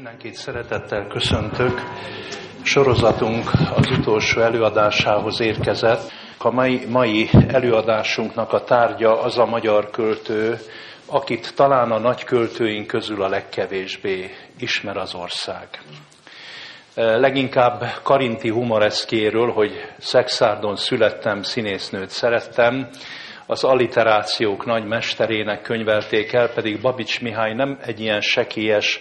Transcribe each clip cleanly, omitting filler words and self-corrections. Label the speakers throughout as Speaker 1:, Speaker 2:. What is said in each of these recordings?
Speaker 1: Mindenkit szeretettel köszöntök. Sorozatunk az utolsó előadásához érkezett. A mai előadásunknak a tárgya az a magyar költő, akit talán a nagy költőink közül a legkevésbé ismer az ország. Leginkább Karinti humoreszkéről, hogy Szekszárdon születtem, színésznőt szerettem, az alliterációk nagy mesterének könyvelték el, pedig Babics Mihály nem egy ilyen sekélyes,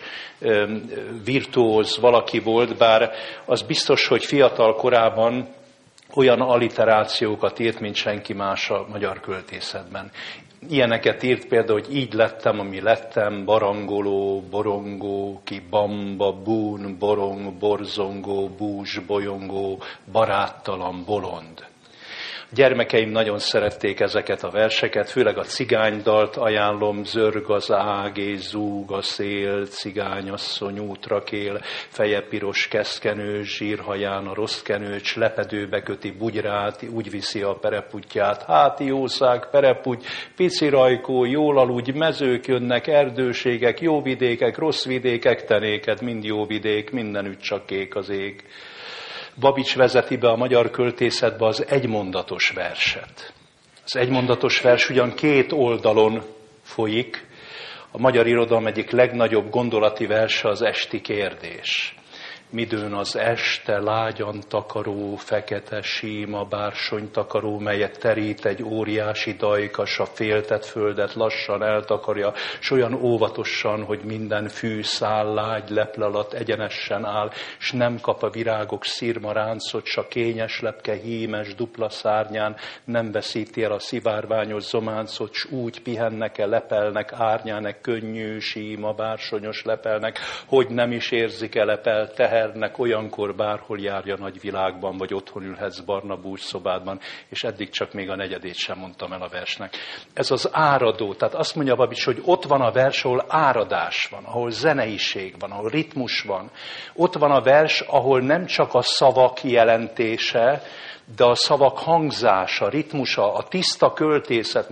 Speaker 1: virtuóz valaki volt, bár az biztos, hogy fiatal korában olyan alliterációkat írt, mint senki más a magyar költészetben. Ilyeneket írt például, hogy így lettem, ami lettem, barangoló, borongó, ki bamba, bún, borong, borzongó, bús, bolyongó, baráttalan, bolond. A gyermekeim nagyon szerették ezeket a verseket, főleg a cigánydalt ajánlom, zörg az ág és zúg a szél, cigányasszony útra kél, feje piros keszkenő, zsírhaján a rossz kenőcs, lepedőbe köti bugyrát, úgy viszi a pereputyját, háti jószág, pereputy, pici rajkó, jól aludj, mezők jönnek, erdőségek, jó vidékek, rossz vidékek, tenéked, mind jó vidék, mindenütt csak kék az ég. Babics vezeti be a magyar költészetbe az egymondatos verset. Az egymondatos vers ugyan 2 oldalon folyik. A magyar irodalom egyik legnagyobb gondolati verse az Esti kérdés. Midőn az este lágyan takaró, fekete síma bársonytakaró, melyet terít egy óriási dajkas, a féltett földet lassan eltakarja, s olyan óvatosan, hogy minden fűszál lágy leple alatt egyenesen áll, s nem kap a virágok szirma ráncot, s a kényes lepke hímes dupla szárnyán nem veszíti el a szivárványos zománcot, s úgy pihennek-e, lepelnek, árnyának könnyű, síma, bársonyos lepelnek, hogy nem is érzik-e lepel tehernek, olyankor bárhol járja nagy világban, vagy otthon ülhetsz barna bújszobádban, és eddig csak még a negyedét sem mondtam el a versnek. Ez az áradó, tehát azt mondja Babics, hogy ott van a vers, ahol áradás van, ahol zeneiség van, ahol ritmus van. Ott van a vers, ahol nem csak a szavak jelentése, de a szavak hangzása, ritmusa, a tiszta költészet.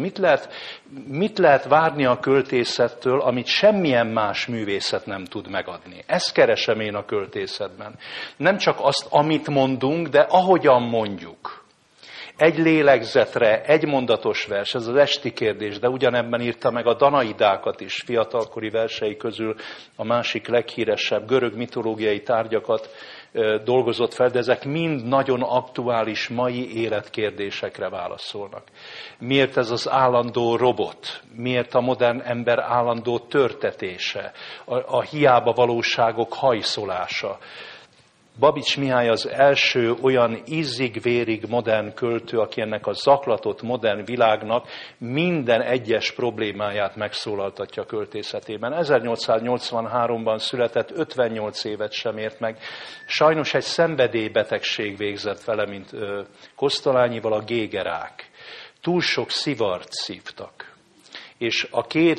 Speaker 1: Mit lehet várni a költészettől, amit semmilyen más művészet nem tud megadni? Ezt keresem én a költészetben. Nem csak azt, amit mondunk, de ahogyan mondjuk. Egy lélegzetre, egy mondatos vers, ez az Esti kérdés, de ugyanebben írta meg a Danaidákat is, fiatalkori versei közül a másik leghíresebb görög mitológiai tárgyakat dolgozott fel, de ezek mind nagyon aktuális mai életkérdésekre válaszolnak. Miért ez az állandó robot? Miért a modern ember állandó törtetése? A hiába valóságok hajszolása? Babics Mihály az első olyan ízig-vérig modern költő, aki ennek a zaklatott modern világnak minden egyes problémáját megszólaltatja a költészetében. 1883-ban született, 58 évet sem ért meg. Sajnos egy szenvedélybetegség végzett vele, mint Kosztolányival, a gégerák. Túl sok szivart szívtak. És a 2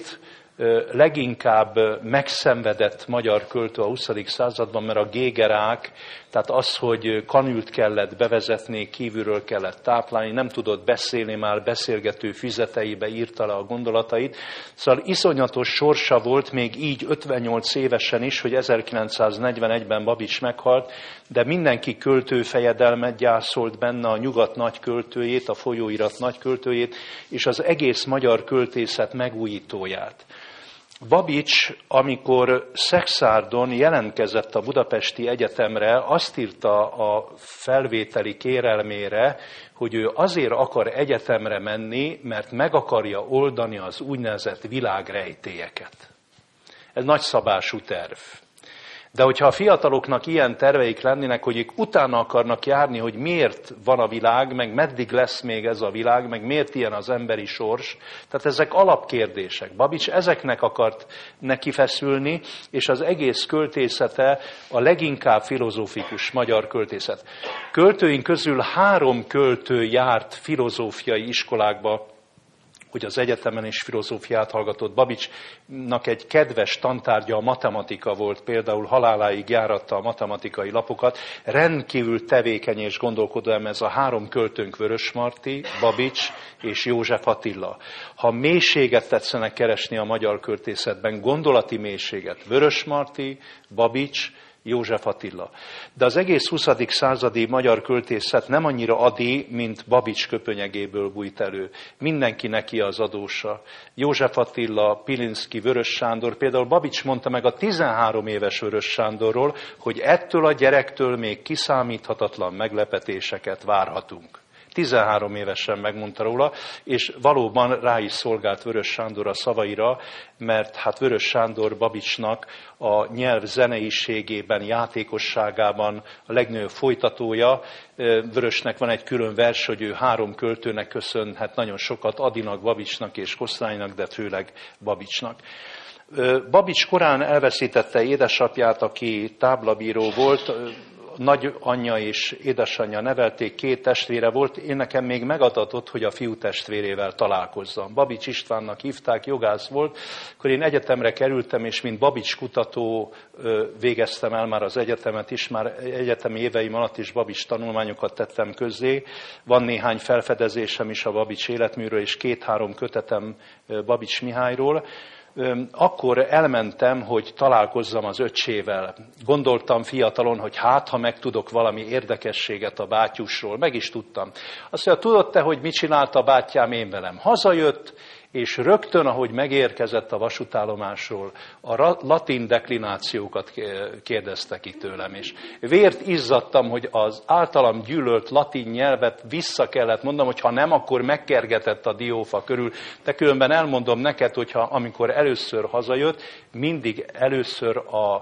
Speaker 1: leginkább megszenvedett magyar költő a 20. században, mert a gégerák, tehát az, hogy kanült kellett bevezetni, kívülről kellett táplálni, nem tudott beszélni, már beszélgető füzeteibe írta le a gondolatait. Szóval iszonyatos sorsa volt még így 58 évesen is, hogy 1941-ben Babics meghalt, de mindenki költőfejedelmet gyászolt benne, a nyugat nagy költőjét, a folyóirat nagy költőjét, és az egész magyar költészet megújítóját. Babics, amikor Szekszárdon jelentkezett a Budapesti Egyetemre, azt írta a felvételi kérelmére, hogy ő azért akar egyetemre menni, mert meg akarja oldani az úgynevezett világrejtélyeket. Ez nagyszabású terv. De hogyha a fiataloknak ilyen terveik lennének, hogy ők utána akarnak járni, hogy miért van a világ, meg meddig lesz még ez a világ, meg miért ilyen az emberi sors, tehát ezek alapkérdések. Babics ezeknek akart neki feszülni, és az egész költészete a leginkább filozófikus magyar költészet. Költőink közül 3 költő járt filozófiai iskolákba hogy az egyetemen is filozófiát hallgatott. Babicsnak egy kedves tantárgya a matematika volt, például haláláig járatta a matematikai lapokat. Rendkívül tevékeny és gondolkodó ez a 3 költőnk, Vörösmarty, Babics és József Attila. Ha mélységet tetszenek keresni a magyar költészetben, gondolati mélységet, Vörösmarty, Babics, József Attila. De az egész 20. századi magyar költészet nem annyira adi, mint Babics köpönyegéből bújt elő. Mindenki neki az adósa. József Attila, Pilinszky, Vörös Sándor, például Babics mondta meg a 13 éves Vörös Sándorról, hogy ettől a gyerektől még kiszámíthatatlan meglepetéseket várhatunk. 13 évesen megmondta róla, és valóban rá is szolgált Vörös Sándor a szavaira, mert hát Vörös Sándor Babicsnak a nyelv zeneiségében, játékosságában a legnagyobb folytatója. Vörösnek van egy külön vers, hogy ő 3 költőnek köszönhet nagyon sokat, Adinak, Babicsnak és Kosztolánynak, de főleg Babicsnak. Babics korán elveszítette édesapját, aki táblabíró volt, nagyanyja és édesanyja nevelték, 2 testvére volt, én nekem még megadatott, hogy a fiú testvérével találkozzam. Babics Istvánnak hívták, jogász volt, akkor én egyetemre kerültem, és mint Babics kutató végeztem el már az egyetemet is, már egyetemi éveim alatt is Babics tanulmányokat tettem közzé. Van néhány felfedezésem is a Babics életműről, és 2-3 kötetem Babics Mihályról. Akkor elmentem, hogy találkozzam az öccsével. Gondoltam fiatalon, hogy ha megtudok valami érdekességet a bátyusról. Meg is tudtam. Azt mondja, tudod-e, hogy mit csinált a bátyám én velem? Hazajött, és rögtön, ahogy megérkezett a vasútállomásról, a latin deklinációkat kérdezte ki tőlem, és vért izzadtam, hogy az általam gyűlölt latin nyelvet vissza kellett mondanom, hogy ha nem, akkor megkergetett a diófa körül. De különben elmondom neked, hogyha amikor először hazajött, mindig először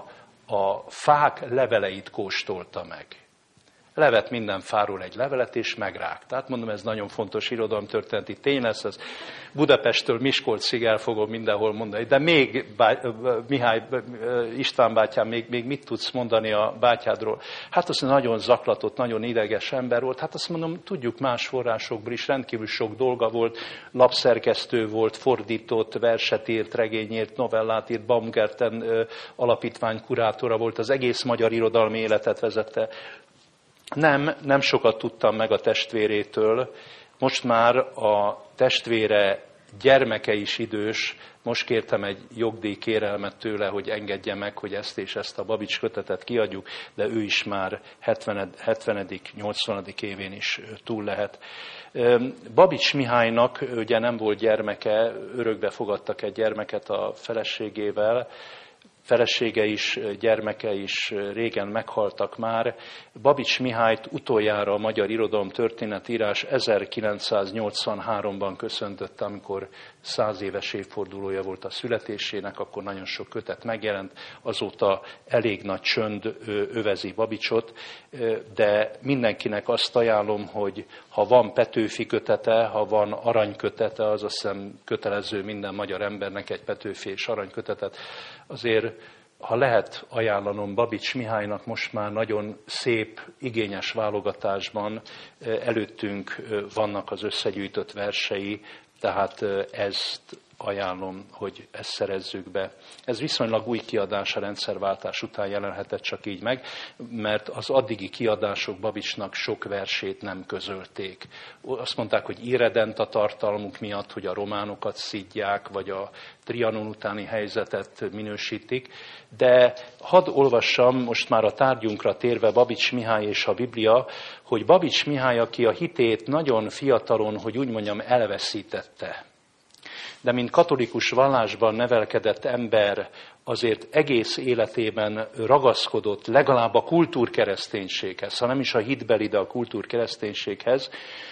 Speaker 1: a fák leveleit kóstolta meg. Levett minden fáról egy levelet, és megrágt. Tehát mondom, ez nagyon fontos irodalomtörténeti tény lesz, ez Budapesttől Miskolcig el fogom mindenhol mondani. De még, Mihály István bátyám, még mit tudsz mondani a bátyádról? Hát az nagyon zaklatott, nagyon ideges ember volt. Hát azt mondom, tudjuk más forrásokból is, rendkívül sok dolga volt, lapszerkesztő volt, fordított, verset írt, regény írt, novellát írt, Baumgarten alapítvány kurátora volt, az egész magyar irodalmi életet vezette. Nem sokat tudtam meg a testvérétől, most már a testvére gyermeke is idős, most kértem egy jogdíjkérelmet tőle, hogy engedje meg, hogy ezt és ezt a Babics kötetet kiadjuk, de ő is már 70.-80. évén is túl lehet. Babics Mihálynak ugye nem volt gyermeke, örökbe fogadtak egy gyermeket a feleségével, felesége is, gyermeke is régen meghaltak már. Babics Mihályt utoljára a magyar irodalom történetírás 1983-ban köszöntötte, amikor 100 éves évfordulója volt a születésének, akkor nagyon sok kötet megjelent, azóta elég nagy csönd övezi Babicsot, de mindenkinek azt ajánlom, hogy ha van Petőfi kötete, ha van aranykötete, az azt hiszem kötelező minden magyar embernek egy Petőfi és aranykötetet, azért ha lehet ajánlanom Babics Mihálynak, most már nagyon szép, igényes válogatásban előttünk vannak az összegyűjtött versei, tehát ezt ajánlom, hogy ezt szerezzük be. Ez viszonylag új kiadás, a rendszerváltás után jelenhetett csak így meg, mert az addigi kiadások Babicsnak sok versét nem közölték. Azt mondták, hogy irredent a tartalmuk miatt, hogy a románokat szidják, vagy a Trianon utáni helyzetet minősítik, de hadd olvassam most már a tárgyunkra térve Babics Mihály és a Biblia, hogy Babics Mihály, aki a hitét nagyon fiatalon, hogy úgy mondjam, elveszítette, de mint katolikus vallásban nevelkedett ember azért egész életében ragaszkodott legalább a kultúrkereszténységhez, ha nem is a hitbeli, de a kultúrkereszténységhez.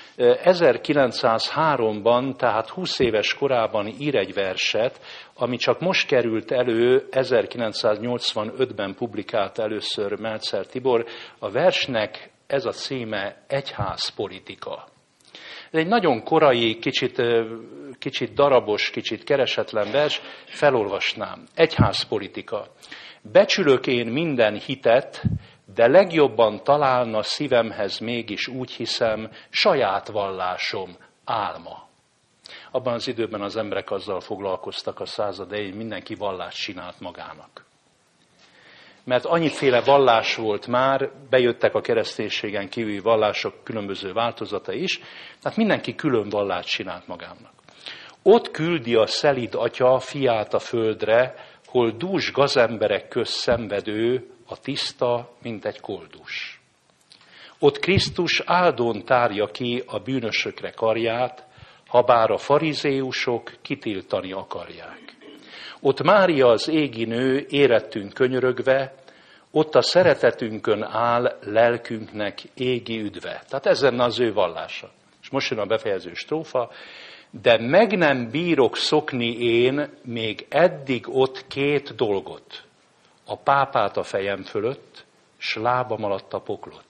Speaker 1: 1903-ban, tehát 20 éves korában ír egy verset, ami csak most került elő, 1985-ben publikált először Meltzer Tibor. A versnek ez a címe Egyházpolitika. Ez egy nagyon korai, kicsit darabos, kicsit keresetlen vers, felolvasnám. Egyházpolitika. Becsülök én minden hitet, de legjobban találna szívemhez mégis úgy hiszem saját vallásom álma. Abban az időben az emberek azzal foglalkoztak a század elején, mindenki vallást csinált magának. Mert annyiféle vallás volt már, bejöttek a kereszténységen kívüli vallások különböző változatai is, tehát mindenki külön vallást csinált magának. Ott küldi a szelíd atya fiát a földre, hol dús gazemberek közt szenvedő, a tiszta, mint egy koldus. Ott Krisztus áldón tárja ki a bűnösökre karját, habár a farizéusok kitiltani akarják. Ott Mária az égi nő, érettünk könyörögve, ott a szeretetünkön áll lelkünknek égi üdve. Tehát ez lenne az ő vallása. És most jön a befejező strófa. De meg nem bírok szokni én még eddig ott két dolgot. A pápát a fejem fölött, s lábam alatt a poklot.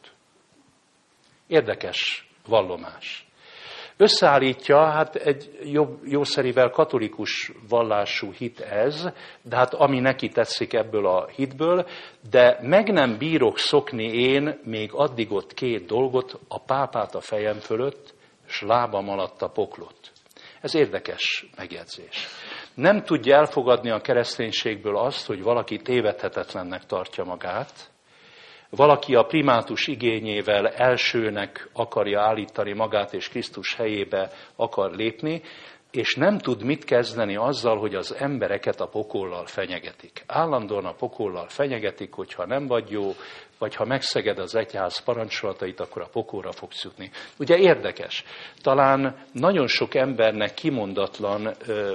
Speaker 1: Érdekes vallomás. Összeállítja, hát egy jószerivel katolikus vallású hit ez, de hát ami neki tetszik ebből a hitből, de meg nem bírok szokni én még addig ott két dolgot, a pápát a fejem fölött, s lábam alatt a poklot. Ez érdekes megjegyzés. Nem tudja elfogadni a kereszténységből azt, hogy valaki tévedhetetlennek tartja magát, valaki a primátus igényével elsőnek akarja állítani magát, és Krisztus helyébe akar lépni, és nem tud mit kezdeni azzal, hogy az embereket a pokollal fenyegetik. Állandóan a pokollal fenyegetik, hogy ha nem vagy jó, vagy ha megszeged az egyház parancsolatait, akkor a pokolra fogsz jutni. Ugye érdekes, talán nagyon sok embernek kimondatlan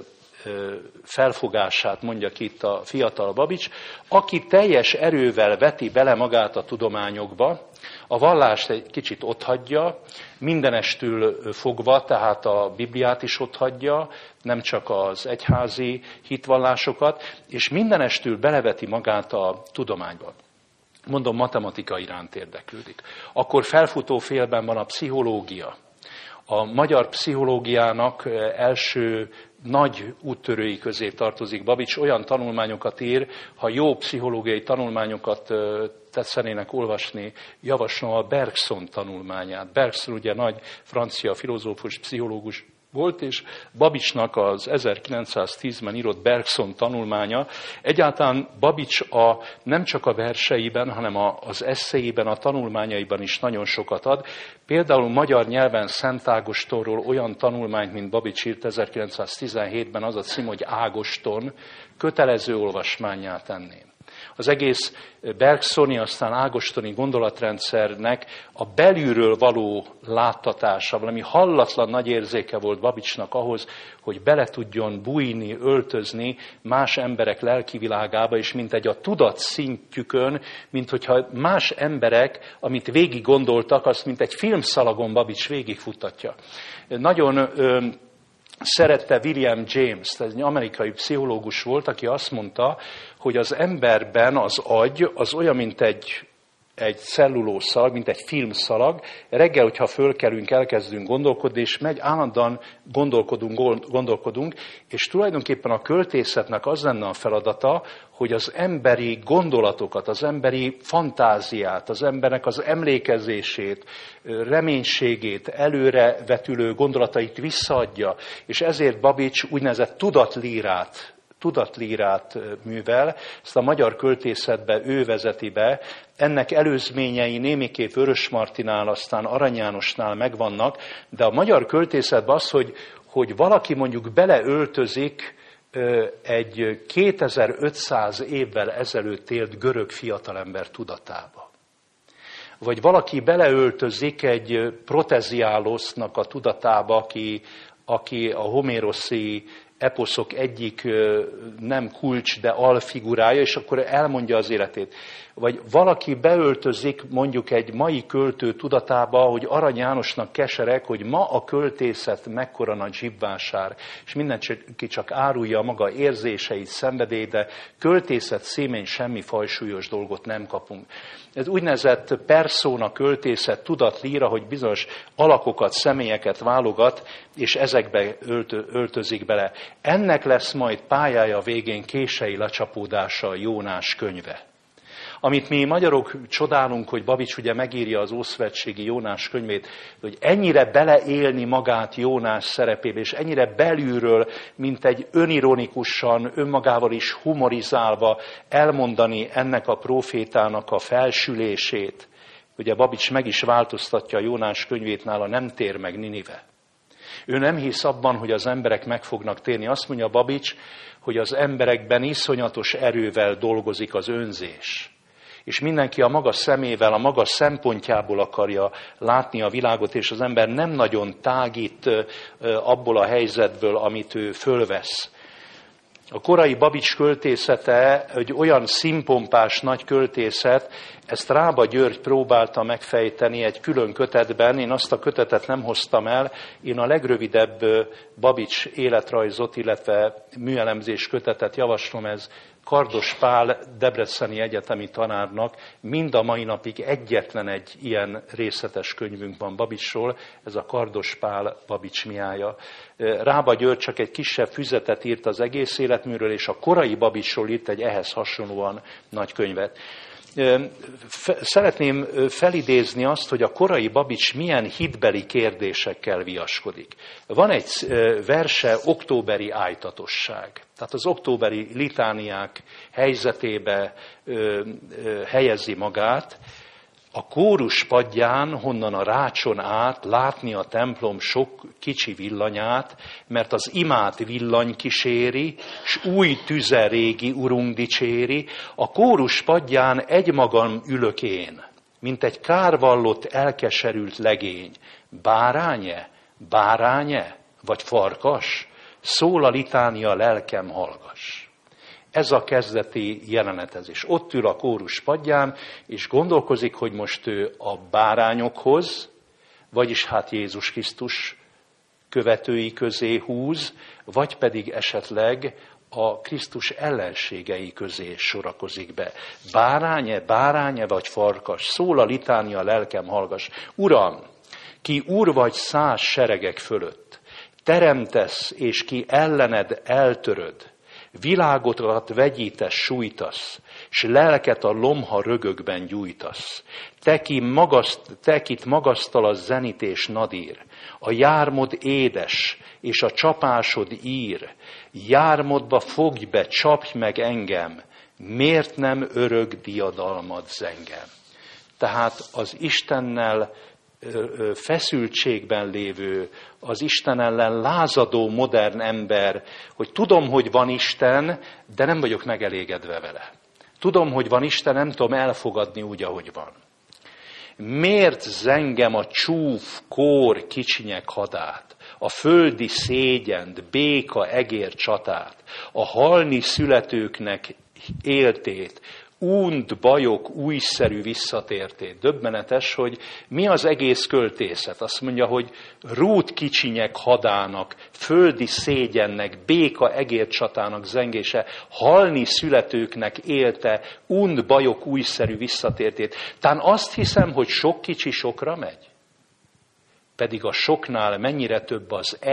Speaker 1: felfogását mondja ki itt a fiatal Babics, aki teljes erővel veti bele magát a tudományokba, a vallást egy kicsit otthagyja, mindenestül fogva, tehát a Bibliát is otthagyja, nem csak az egyházi hitvallásokat, és mindenestül beleveti magát a tudományba. Mondom, matematika iránt érdeklődik. Akkor felfutó félben van a pszichológia. A magyar pszichológiának első nagy úttörői közé tartozik Babics, olyan tanulmányokat ír, ha jó pszichológiai tanulmányokat tetszenének olvasni, javaslom a Bergson tanulmányát. Bergson ugye nagy francia filozófus, pszichológus volt, és Babicsnak az 1910-ben írott Bergson tanulmánya, egyáltalán Babics nem csak a verseiben, hanem az esszéiben, a tanulmányaiban is nagyon sokat ad. Például magyar nyelven Szent Ágostonról olyan tanulmányt, mint Babics írt 1917-ben, az a cím, hogy Ágoston, kötelező olvasmánnyá tenném. Az egész bergsoni, aztán ágostoni gondolatrendszernek a belülről való láttatása, valami hallatlan nagy érzéke volt Babicsnak ahhoz, hogy bele tudjon bújni, öltözni más emberek lelkivilágába, és mintegy a tudat szintjükön, mint hogyha más emberek, amit végig gondoltak, azt mint egy filmszalagon Babics végigfuttatja. Nagyon szerette William James, ez egy amerikai pszichológus volt, aki azt mondta, hogy az emberben az agy az olyan, mint egy cellulószalag, mint egy filmszalag. Reggel, hogyha fölkelünk, elkezdünk gondolkodni, és állandóan gondolkodunk, és tulajdonképpen a költészetnek az lenne a feladata, hogy az emberi gondolatokat, az emberi fantáziát, az embernek az emlékezését, reménységét, előrevetülő gondolatait visszaadja, és ezért Babics úgynevezett tudatlírát művel, ezt a magyar költészetbe ő vezeti be, ennek előzményei némiképp Vörösmartynál, aztán Arany Jánosnál megvannak, de a magyar költészetben az, hogy valaki mondjuk beleöltözik egy 2500 évvel ezelőtt élt görög fiatalember tudatába. Vagy valaki beleöltözik egy Proteziálosznak a tudatába, aki a homéroszi eposzok egyik nem kulcs, de alfigurája, és akkor elmondja az életét. Vagy valaki beöltözik mondjuk egy mai költő tudatába, hogy Arany Jánosnak kesereg, hogy ma a költészet mekkora nagy zsibvásár, és mindenki csak árulja maga érzéseit, szenvedélyt, de költészet szímén semmi fajsúlyos dolgot nem kapunk. Ez úgynevezett persona költészet tudatlíra, hogy bizonyos alakokat, személyeket válogat, és ezekbe öltözik bele. Ennek lesz majd pályája végén kései lecsapódása a Jónás könyve. Amit mi magyarok csodálunk, hogy Babics ugye megírja az Ószövetségi Jónás könyvét, hogy ennyire beleélni magát Jónás szerepébe, és ennyire belülről, mint egy önironikusan, önmagával is humorizálva elmondani ennek a prófétának a felsülését. Ugye Babics meg is változtatja a Jónás könyvét, nála nem tér meg Ninive. Ő nem hisz abban, hogy az emberek meg fognak térni. Azt mondja Babics, hogy az emberekben iszonyatos erővel dolgozik az önzés. És mindenki a maga szemével, a maga szempontjából akarja látni a világot, és az ember nem nagyon tágít abból a helyzetből, amit ő fölvesz. A korai Babics költészete egy olyan színpompás nagy költészet, ezt Rába György próbálta megfejteni egy külön kötetben. Én azt a kötetet nem hoztam el, én a legrövidebb Babics életrajzot, illetve műelemzés kötetet javaslom, ez Kardos Pál debreceni egyetemi tanárnak mind a mai napig egyetlen egy ilyen részletes könyvünk van Babicsról, ez a Kardos Pál Babics miája. Rába György csak egy kisebb füzetet írt az egész életműről, és a korai Babicsról írt egy ehhez hasonlóan nagy könyvet. Szeretném felidézni azt, hogy a korai Babics milyen hitbeli kérdésekkel viaskodik. Van egy verse, októberi ájtatosság. Tehát az októberi litániák helyzetébe helyezi magát. A kórus padján, honnan a rácson át látni a templom sok kicsi villanyát, mert az imát villany kíséri, s új tüze régi urunk dicséri, a kórus padján egymagam ülök én, mint egy kárvallott, elkeserült legény. Báránye? Báránye? Vagy farkas? Szól a litánia, lelkem, hallgass. Ez a kezdeti jelenetezés. Ott ül a kórus padján, és gondolkozik, hogy most ő a bárányokhoz, vagyis hát Jézus Krisztus követői közé húz, vagy pedig esetleg a Krisztus ellenségei közé sorakozik be. Báránye, báránye vagy farkas, szól a litánia, lelkem, hallgass. Uram, ki úr vagy 100 seregek fölött, teremtesz, és ki ellened eltöröd, világotat vegyítesz, sújtasz, s lelket a lomha rögökben gyújtasz. Te kit magasztal a zenit és nadír, a jármod édes, és a csapásod ír. Jármodba fogj be, csapj meg engem, miért nem örök diadalmad zengem. Tehát az Istennel feszültségben lévő, az Isten ellen lázadó modern ember, hogy tudom, hogy van Isten, de nem vagyok megelégedve vele. Tudom, hogy van Isten, nem tudom elfogadni úgy, ahogy van. Miért zengem a csúf, kór, kicsinyek hadát, a földi szégyent, béka, egér csatát, a halni születőknek éltét, únt, bajok, újszerű visszatértét. Döbbenetes, hogy mi az egész költészet. Azt mondja, hogy rút kicsinyek hadának, földi szégyennek, béka egér csatának zengése, halni születőknek élte, únt, bajok, újszerű visszatértét. Tán azt hiszem, hogy sok kicsi sokra megy. Pedig a soknál mennyire több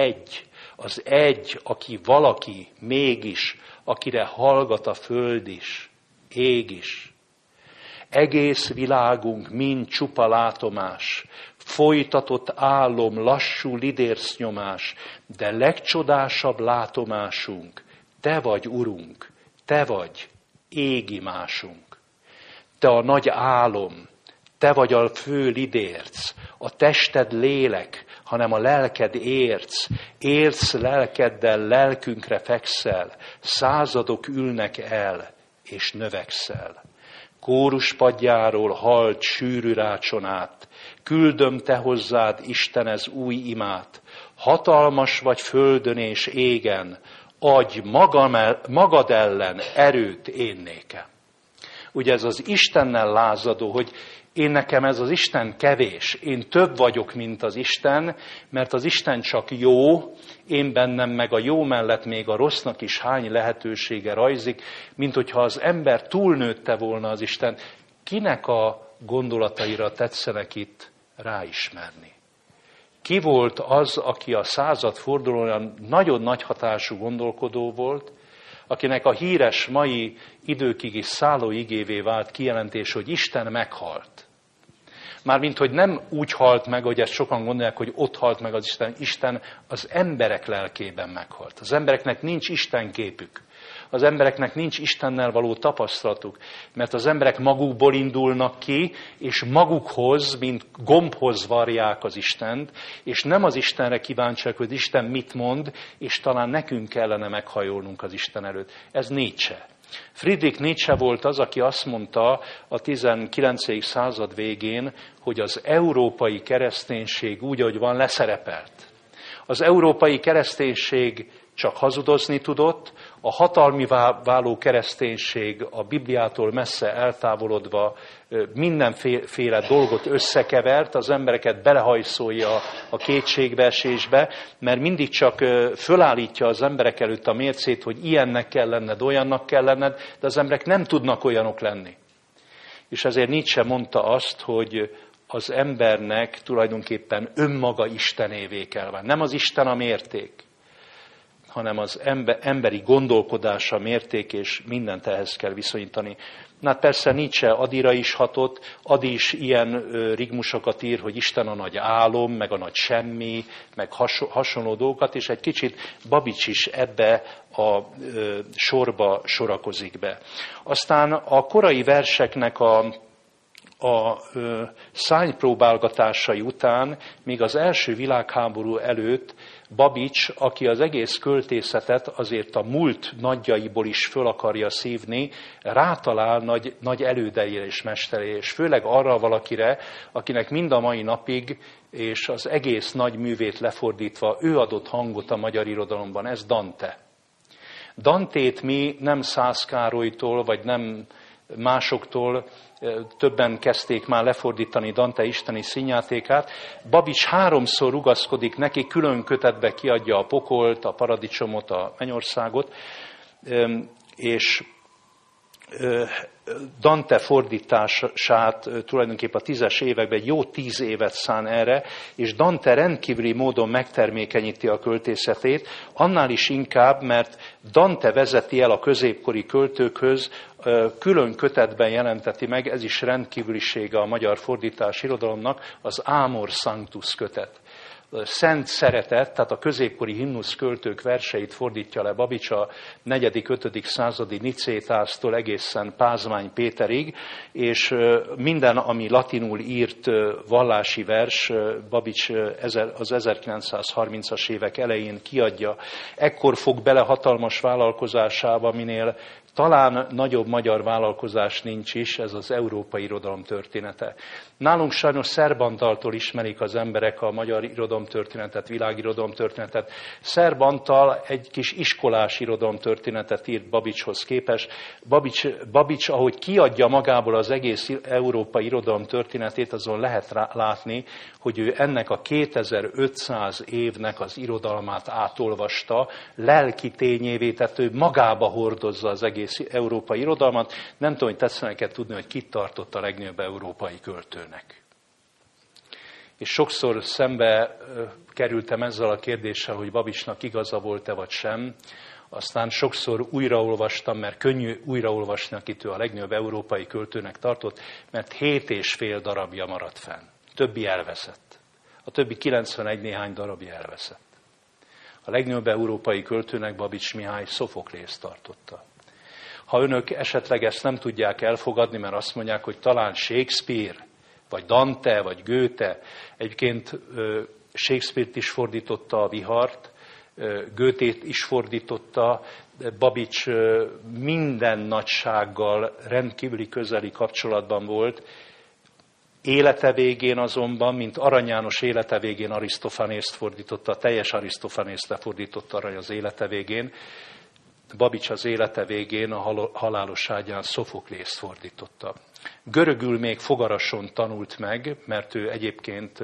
Speaker 1: az egy, aki valaki, mégis, akire hallgat a föld is, ég is. Egész világunk mind csupa látomás, folytatott álom, lassú lidércnyomás, de legcsodásabb látomásunk, te vagy, Urunk, te vagy, égi másunk. Te a nagy álom, te vagy a fő lidérc, a tested lélek, hanem a lelked érc lelkeddel, lelkünkre fekszel, századok ülnek el, és növekszel. Kórus padjáról halt sűrű rácson át, küldöm te hozzád, Isten, ez új imát, hatalmas vagy földön és égen, adj magad ellen erőt én nékem. Ugye ez az Istennel lázadó, hogy én nekem ez az Isten kevés, én több vagyok, mint az Isten, mert az Isten csak jó, én bennem meg a jó mellett még a rossznak is hány lehetősége rajzik, mint hogyha az ember túlnőtte volna az Isten. Kinek a gondolataira tetszenek itt ráismerni? Ki volt az, aki a századfordulón nagyon nagy hatású gondolkodó volt, akinek a híres mai időkig is szálló igévé vált kijelentés, hogy Isten meghalt. Mármint, hogy nem úgy halt meg, hogy ezt sokan gondolják, hogy ott halt meg az Isten. Isten az emberek lelkében meghalt. Az embereknek nincs Isten képük. Az embereknek nincs Istennel való tapasztalatuk, mert az emberek magukból indulnak ki, és magukhoz, mint gombhoz varják az Istent, és nem az Istenre kíváncsiak, hogy Isten mit mond, és talán nekünk kellene meghajolnunk az Isten előtt. Ez Nietzsche. Friedrich Nietzsche volt az, aki azt mondta a 19. század végén, hogy az európai kereszténység úgy, ahogy van, leszerepelt. Az európai kereszténység csak hazudozni tudott, a hatalmivá váló kereszténység a Bibliától messze eltávolodva mindenféle dolgot összekevert, az embereket belehajszolja a kétségbeesésbe, mert mindig csak fölállítja az emberek előtt a mércét, hogy ilyennek kell lenned, olyannak kell lenned, de az emberek nem tudnak olyanok lenni. És ezért Nietzsche mondta azt, hogy az embernek tulajdonképpen önmaga Istenévé kell válni. Nem az Isten a mérték, hanem az emberi gondolkodása mérték, és mindent ehhez kell viszonyítani. Na hát persze Nietzsche Adira is hatott, Adi is ilyen rigmusokat ír, hogy Isten a nagy álom, meg a nagy semmi, meg hasonló dolgokat, és egy kicsit Babics is ebbe a sorba sorakozik be. Aztán a korai verseknek a szárnypróbálgatásai után, még az első világháború előtt Babics, aki az egész költészetet azért a múlt nagyjaiból is föl akarja szívni, rátalál nagy elődeire és mesterére, és főleg arra valakire, akinek mind a mai napig, és az egész nagy művét lefordítva, ő adott hangot a magyar irodalomban, ez Dante. Dantét mi nem Szász Károlytól, vagy nem másoktól, többen kezdték már lefordítani Dante isteni színjátékát. Babics 3-szor rugaszkodik neki, külön kötetbe kiadja a pokolt, a paradicsomot, a mennyországot, és Dante fordítását tulajdonképpen a 10-es években egy jó 10 évet szán erre, és Dante rendkívüli módon megtermékenyíti a költészetét, annál is inkább, mert Dante vezeti el a középkori költőkhöz, külön kötetben jelenteti meg, ez is rendkívülisége a magyar fordítás irodalomnak, az Amor Sanctus kötet. Szent szeretet, tehát a középkori himnusz költők verseit fordítja le Babics a 4.-5. századi Nicétásztól egészen Pázmány Péterig, és minden, ami latinul írt vallási vers, Babics az 1930-as évek elején kiadja. Ekkor fog bele hatalmas vállalkozásába, minél talán nagyobb magyar vállalkozás nincs is, ez az európai irodalom története. Nálunk sajnos Szerb Antaltól ismerik az emberek a magyar irodalomtörténetet, világirodalomtörténetet. Szerb Antal egy kis iskolás irodalomtörténetet írt Babicshoz képest. Babics, ahogy kiadja magából az egész európai irodalomtörténetét, azon lehet látni, hogy ő ennek a 2500 évnek az irodalmát átolvasta, lelki tényévé, tehát ő magába hordozza az egész európai irodalmat. Nem tudom, hogy tetszene neked tudni, hogy kit tartott a legnagyobb európai költőnek. És sokszor szembe kerültem ezzel a kérdéssel, hogy Babicsnak igaza volt-e vagy sem. Aztán sokszor újraolvastam, mert könnyű újraolvasni, akit ő a legnagyobb európai költőnek tartott, mert 7,5 darabja maradt fenn. Többi elveszett. A többi 91 néhány darabja elveszett. A legnagyobb európai költőnek Babics Mihály Szofoklészt tartotta. Ha önök esetleg ezt nem tudják elfogadni, mert azt mondják, hogy talán Shakespeare, vagy Dante, vagy Goethe, egyébként Shakespeare-t is fordította a Vihart, Goethe-t is fordította, Babics minden nagysággal rendkívüli közeli kapcsolatban volt. Élete végén azonban, mint Arany János élete végén Arisztofanészt fordította, teljes Arisztofanészt lefordította Arany az élete végén, Babics az élete végén a halálos ágyán Szofoklészt fordította. Görögül még Fogarason tanult meg, mert ő egyébként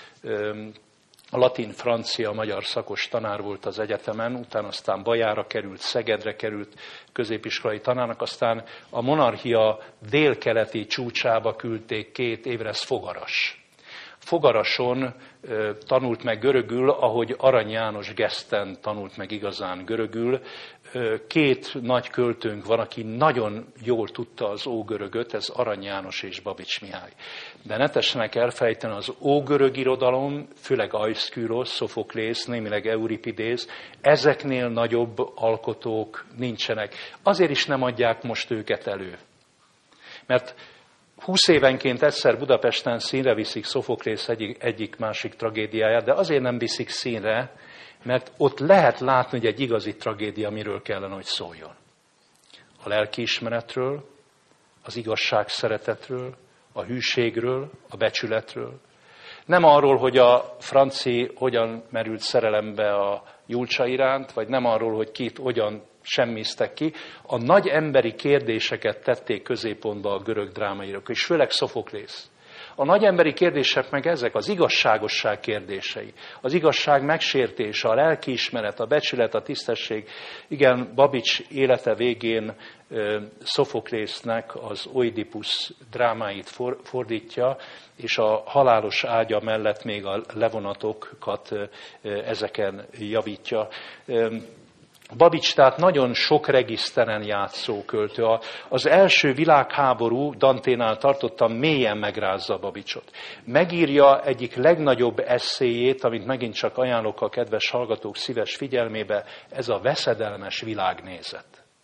Speaker 1: latin, francia, magyar szakos tanár volt az egyetemen, utána aztán Bajára került, Szegedre került középiskolai tanárnak, aztán a monarchia délkeleti csúcsába küldték 2 évre, ez Fogaras. Fogarason tanult meg görögül, ahogy Arany János Geszten tanult meg igazán görögül. Két nagy költőnk van, aki nagyon jól tudta az ógörögöt, ez Arany János és Babics Mihály. De ne tessenek elfejteni, az ógörög irodalom, főleg Aiszkülosz, Szofoklész, némileg Euripidész, ezeknél nagyobb alkotók nincsenek. Azért is nem adják most őket elő. Mert 20 évenként egyszer Budapesten színre viszik Szofoklész egyik-másik tragédiáját, de azért nem viszik színre, mert ott lehet látni, hogy egy igazi tragédia miről kellene, hogy szóljon. A lelkiismeretről, az igazság szeretetről, a hűségről, a becsületről. Nem arról, hogy a Franci hogyan merült szerelembe a Julcsa iránt, vagy nem arról, hogy kit hogyan semmiztek ki. A nagy emberi kérdéseket tették középpontba a görög drámaírók, és főleg Szofoklész. A nagy emberi kérdések meg ezek, az igazságosság kérdései. Az igazság megsértése, a lelkiismeret, a becsület, a tisztesség. Igen, Babics élete végén Szofoklésznek az Oidipusz drámáit fordítja, és a halálos ágya mellett még a levonatokat ezeken javítja. Babics tehát nagyon sok regiszteren játszó költő. Az első világháború, Danténál tartottam, mélyen megrázza Babicsot. Megírja egyik legnagyobb esszéjét, amit megint csak ajánlok a kedves hallgatók szíves figyelmébe, ez a Veszedelmes világnézet.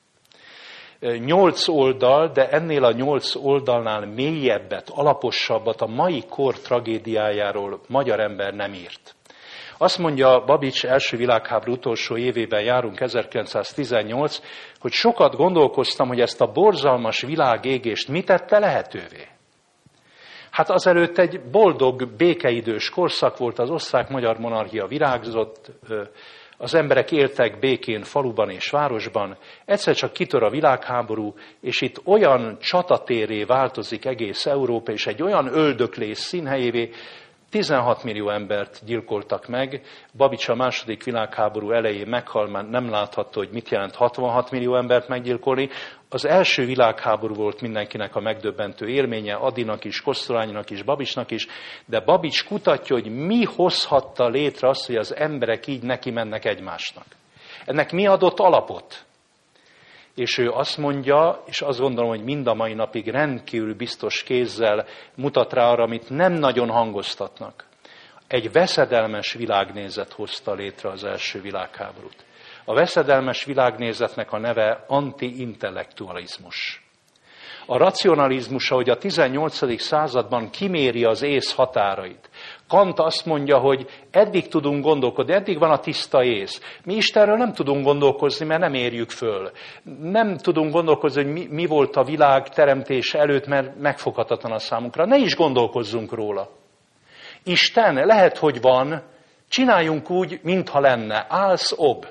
Speaker 1: 8 oldal, de ennél a 8 oldalnál mélyebbet, alaposabbat a mai kor tragédiájáról magyar ember nem írt. Azt mondja Babics, első világháború utolsó évében járunk, 1918, hogy sokat gondolkoztam, hogy ezt a borzalmas világégést mi tette lehetővé. Hát azelőtt egy boldog, békeidős korszak volt, az osztrák-magyar monarchia virágzott, az emberek éltek békén faluban és városban, egyszer csak kitör a világháború, és itt olyan csatatérré változik egész Európa, és egy olyan öldöklés színhelyévé, 16 millió embert gyilkoltak meg. Babics a második világháború elején meghal, már nem láthatta, hogy mit jelent 66 millió embert meggyilkolni. Az első világháború volt mindenkinek a megdöbbentő élménye, Adinak is, Kosztolányinak is, Babicsnak is, de Babics kutatja, hogy mi hozhatta létre azt, hogy az emberek így neki mennek egymásnak. Ennek mi adott alapot? És ő azt mondja, és azt gondolom, hogy mind a mai napig rendkívül biztos kézzel mutat rá arra, amit nem nagyon hangoztatnak. Egy veszedelmes világnézet hozta létre az első világháborút. A veszedelmes világnézetnek a neve anti-intellektualizmus. A racionalizmus, ahogy a 18. században kiméri az ész határait. Kant azt mondja, hogy eddig tudunk gondolkodni, eddig van a tiszta ész. Mi Istenről nem tudunk gondolkozni, mert nem érjük föl. Nem tudunk gondolkozni, hogy mi volt a világ teremtése előtt, mert megfoghatatlan a számunkra. Ne is gondolkozzunk róla. Isten lehet, hogy van, csináljunk úgy, mintha lenne. Als ob.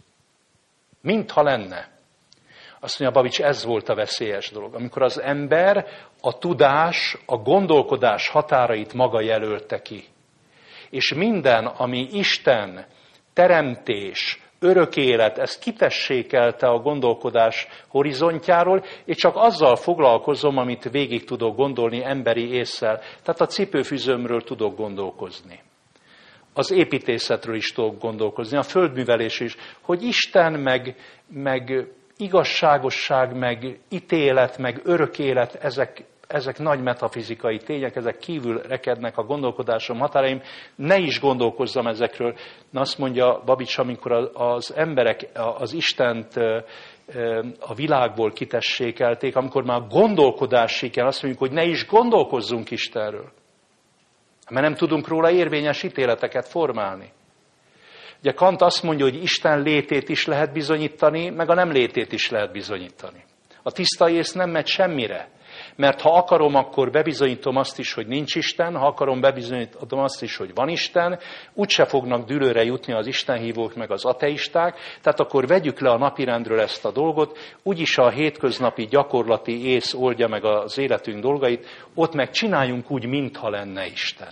Speaker 1: Mintha lenne. Azt mondja Babics, ez volt a veszélyes dolog. Amikor az ember a tudás, a gondolkodás határait maga jelölte ki. És minden, ami Isten, teremtés, örök élet, ezt kitessékelte a gondolkodás horizontjáról, és csak azzal foglalkozom, amit végig tudok gondolni emberi ésszel. Tehát a cipőfüzőmről tudok gondolkozni. Az építészetről is tudok gondolkozni, a földművelés is, hogy Isten meg igazságosság, meg ítélet, meg örök élet, ezek nagy metafizikai tények, ezek kívül rekednek a gondolkodásom határaim, ne is gondolkozzam ezekről. Azt mondja Babics, amikor az emberek az Istent a világból kitessékelték, amikor már gondolkodásig kell, azt mondjuk, hogy ne is gondolkozzunk Istenről. Mert nem tudunk róla érvényes ítéleteket formálni. Ugye Kant azt mondja, hogy Isten létét is lehet bizonyítani, meg a nem létét is lehet bizonyítani. A tiszta ész nem megy semmire, mert ha akarom, akkor bebizonyítom azt is, hogy nincs Isten, ha akarom, bebizonyítom azt is, hogy van Isten, úgyse fognak dűlőre jutni az istenhívók meg az ateisták, tehát akkor vegyük le a napirendről ezt a dolgot, úgyis a hétköznapi gyakorlati ész oldja meg az életünk dolgait, ott meg csináljunk úgy, mintha lenne Isten.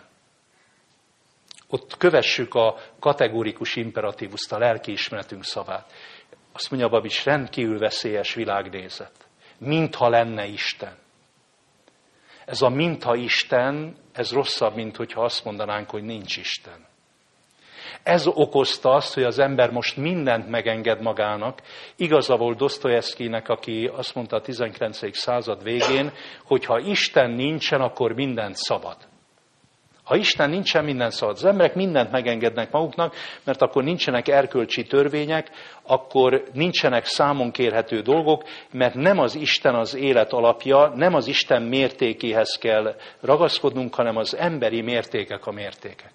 Speaker 1: Ott kövessük a kategórikus imperatívuszt, a lelkiismeretünk szavát. Azt mondja Babics, rendkívül veszélyes világnézet. Mintha lenne Isten. Ez a mintha Isten Ez rosszabb, mint hogyha azt mondanánk, hogy nincs Isten. Ez okozta azt, hogy az ember most mindent megenged magának. Igaza volt Dosztojevszkijnek, aki azt mondta a 19. század végén, hogy ha Isten nincsen, akkor mindent szabad. Ha Isten nincsen, minden szabad. Az emberek mindent megengednek maguknak, mert akkor nincsenek erkölcsi törvények, akkor nincsenek számon kérhető dolgok, mert nem az Isten az élet alapja, nem az Isten mértékéhez kell ragaszkodnunk, hanem az emberi mértékek a mértékek.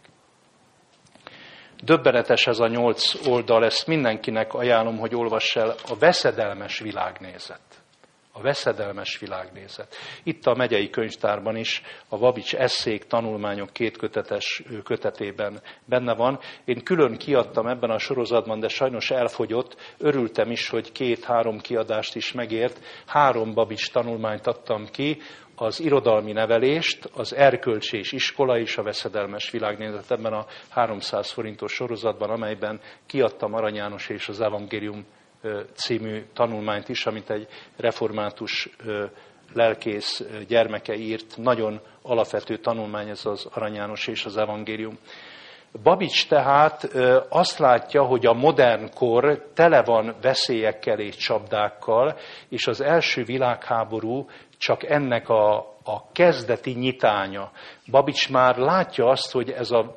Speaker 1: Döbbenetes ez a 8 oldal, ezt mindenkinek ajánlom, hogy olvass el, a veszedelmes világnézet. A veszedelmes világnézet. Itt a megyei könyvtárban is a Babics esszék tanulmányok 2 kötetében benne van. Én külön kiadtam ebben a sorozatban, de sajnos elfogyott. Örültem is, hogy 2-3 kiadást is megért. 3 Babics tanulmányt adtam ki, az irodalmi nevelést, az erkölcsi és iskola és a veszedelmes világnézet ebben a 300 forintos sorozatban, amelyben kiadtam Arany János és az Evangélium című tanulmányt is, amit egy református lelkész gyermeke írt. Nagyon alapvető tanulmány ez az Arany János és az Evangélium. Babics tehát azt látja, hogy a modern kor tele van veszélyekkel és csapdákkal, és az első világháború csak ennek a kezdeti nyitánya. Babics már látja azt, hogy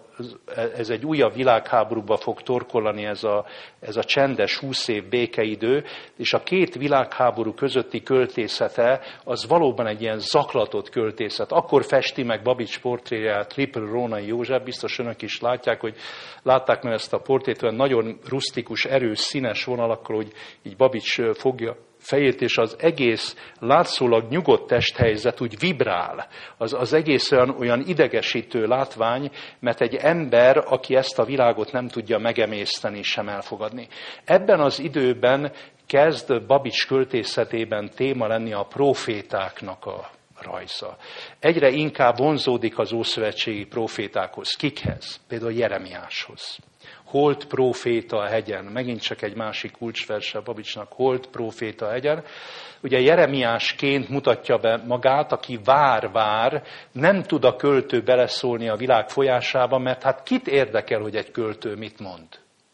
Speaker 1: ez egy újabb világháborúba fog torkollani ez a csendes 20 év békeidő, és a 2 világháború közötti költészete az valóban egy ilyen zaklatott költészet. Akkor festi meg Babics portréját Rippl Rónai József, biztos önök is látják, hogy látták meg ezt a portrét, olyan nagyon rusztikus, erős, színes vonalakkal, hogy így Babics fogja fejét, és az egész látszólag nyugodt testhelyzet úgy vibrál. Az egész olyan idegesítő látvány, mert egy ember, aki ezt a világot nem tudja megemészteni, sem elfogadni. Ebben az időben kezd Babics költészetében téma lenni a profétáknak a rajza. Egyre inkább vonzódik az ószövetségi profétákhoz. Kikhez? Például Jeremiáshoz. Holt próféta a hegyen, megint csak egy másik kulcsverse Babicsnak, holt próféta a hegyen. Ugye Jeremiásként mutatja be magát, aki vár, nem tud a költő beleszólni a világ folyásába, mert hát kit érdekel, hogy egy költő mit mond?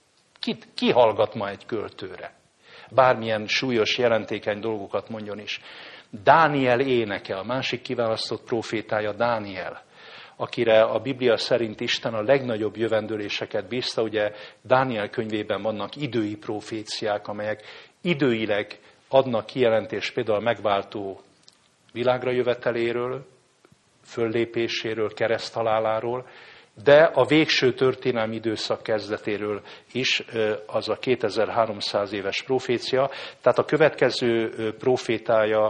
Speaker 1: Ki hallgat ma egy költőre? Bármilyen súlyos, jelentékeny dolgokat mondjon is. Dániel énekel, másik kiválasztott prófétája Dániel, akire a Biblia szerint Isten a legnagyobb jövendőléseket bízta. Ugye Dániel könyvében vannak idői proféciák, amelyek időileg adnak kijelentést például a megváltó világra jöveteléről, föllépéséről, kereszthaláláról, de a végső történelmi időszak kezdetéről is, az a 2300 éves profécia. Tehát a következő profétája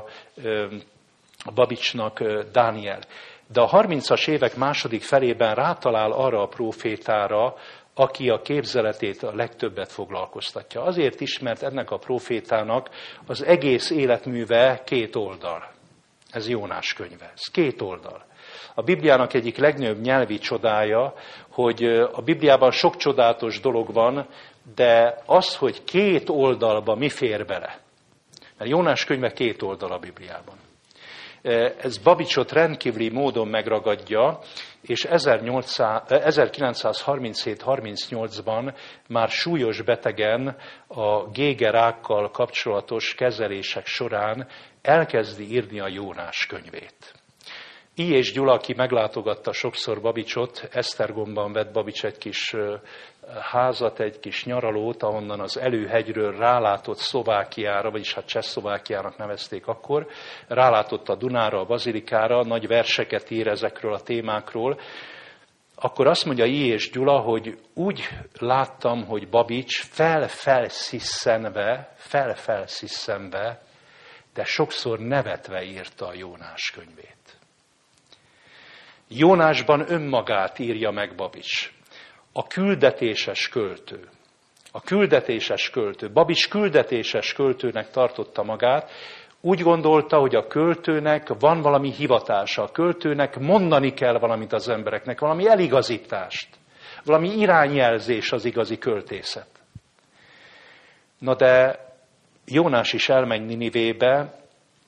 Speaker 1: a Babicsnak Dániel. De a 30-as évek második felében rátalál arra a profétára, aki a képzeletét a legtöbbet foglalkoztatja. Azért is, mert ennek a profétának az egész életműve 2 oldal. Ez Jónás könyve, ez 2 oldal. A Bibliának egyik legnagyobb nyelvi csodája, hogy a Bibliában sok csodálatos dolog van, de az, hogy 2 oldalba mi fér bele. Mert Jónás könyve 2 oldal a Bibliában. Ez Babicsot rendkívüli módon megragadja, és 1937-38-ban már súlyos betegen a gégerákkal kapcsolatos kezelések során elkezdi írni a Jónás könyvét. I. és Gyula, aki meglátogatta sokszor Babicsot, Esztergomban vett Babics egy kis házat, egy kis nyaralót, ahonnan az Előhegyről rálátott Szlovákiára, vagyis hát Csehszlovákiának nevezték akkor, rálátott a Dunára, a Bazilikára, nagy verseket ír ezekről a témákról. Akkor azt mondja I. és Gyula, hogy úgy láttam, hogy Babics felszisszenve, de sokszor nevetve írta a Jónás könyvét. Jónásban önmagát írja meg Babics. A küldetéses költő. A küldetéses költő. Babics küldetéses költőnek tartotta magát. Úgy gondolta, hogy a költőnek van valami hivatása. A költőnek mondani kell valamit az embereknek, valami eligazítást. Valami irányjelzés az igazi költészet. Na de Jónás is elmegy Ninivébe,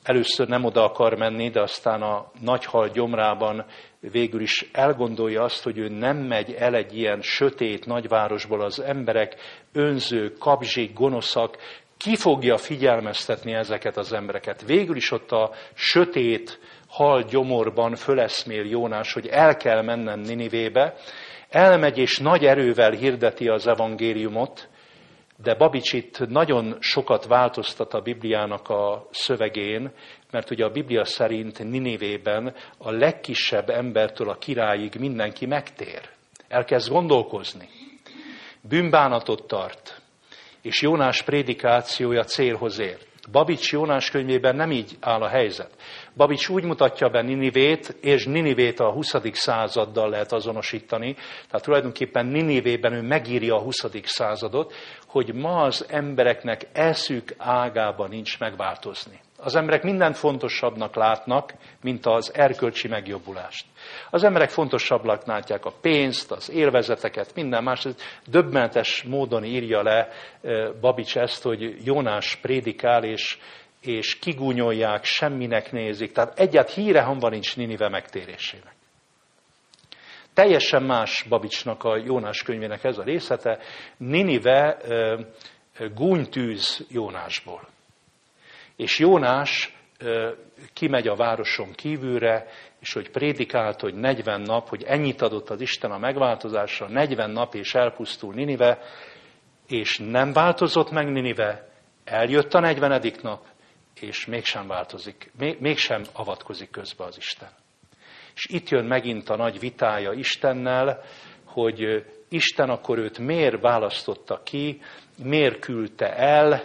Speaker 1: először nem oda akar menni, de aztán a nagy hal gyomrában végül is elgondolja azt, hogy ő nem megy el egy ilyen sötét nagyvárosból, az emberek önzők, kapzsik, gonoszak, ki fogja figyelmeztetni ezeket az embereket. Végül is ott a sötét hal gyomorban föleszmél Jónás, hogy el kell mennem Ninivébe, elmegy és nagy erővel hirdeti az evangéliumot, de Babics itt nagyon sokat változtat a Bibliának a szövegén, mert ugye a Biblia szerint Ninivében a legkisebb embertől a királyig mindenki megtér. Elkezd gondolkozni. Bűnbánatot tart, és Jónás prédikációja célhoz ér. Babics Jónás könyvében nem így áll a helyzet. Babics úgy mutatja be Ninivét, és Ninivét a 20. századdal lehet azonosítani, tehát tulajdonképpen Ninivében ő megírja a 20. századot, hogy ma az embereknek eszük ágában nincs megváltozni. Az emberek mindent fontosabbnak látnak, mint az erkölcsi megjobbulást. Az emberek fontosabbnak látják a pénzt, az élvezeteket, minden más. Döbbenetes módon írja le Babics ezt, hogy Jónás prédikál, és kigúnyolják, semminek nézik. Tehát egyáltalán híre-hamba nincs Ninive megtérésének. Teljesen más Babicsnak a Jónás könyvének ez a részlete. Ninive gúnytűz Jónásból. És Jónás kimegy a városon kívülre, és hogy prédikált, hogy 40 nap, hogy ennyit adott az Isten a megváltozásra, 40 nap és elpusztul Ninive, és nem változott meg Ninive, eljött a 40. nap, és mégsem változik, mégsem avatkozik közbe az Isten. És itt jön megint a nagy vitája Istennel, hogy Isten akkor őt miért választotta ki, miért küldte el,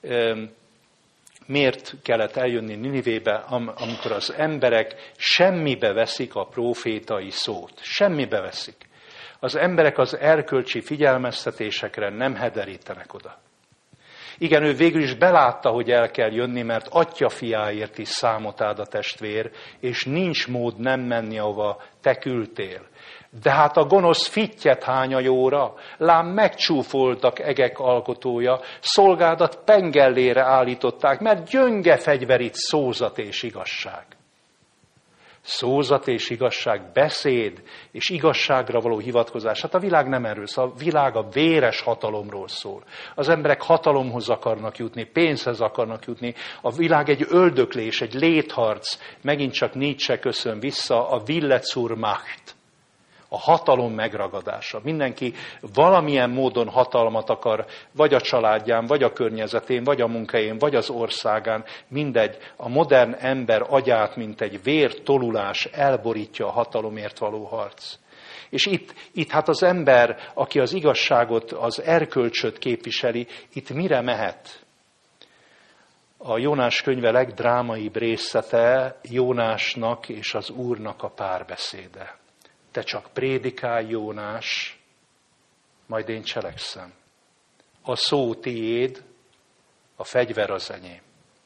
Speaker 1: miért kellett eljönni Ninivébe, amikor az emberek semmibe veszik a prófétai szót. Semmibe veszik. Az emberek az erkölcsi figyelmeztetésekre nem hederítenek oda. Igen, ő végül is belátta, hogy el kell jönni, mert atya fiáért is számot áld a testvér, és nincs mód nem menni, ahova te küldtél. De hát a gonosz fittyet hány a jóra, lám megcsúfoltak egek alkotója, szolgádat pengellére állították, mert gyönge fegyverít szózat és igazság. Szózat és igazság, beszéd és igazságra való hivatkozás. Hát a világ nem erről szól, a világ a véres hatalomról szól. Az emberek hatalomhoz akarnak jutni, pénzhez akarnak jutni. A világ egy öldöklés, egy létharc. Megint csak Nietzsche köszön vissza, a Wille zur Macht. A hatalom megragadása. Mindenki valamilyen módon hatalmat akar, vagy a családján, vagy a környezetén, vagy a munkáján, vagy az országán. Mindegy, a modern ember agyát, mint egy vértolulás elborítja a hatalomért való harc. És itt hát az ember, aki az igazságot, az erkölcsöt képviseli, itt mire mehet? A Jónás könyve legdrámaibb részlete Jónásnak és az Úrnak a párbeszéde. Te csak prédikálj, Jónás, majd én cselekszem. A szó tiéd, a fegyver az enyém.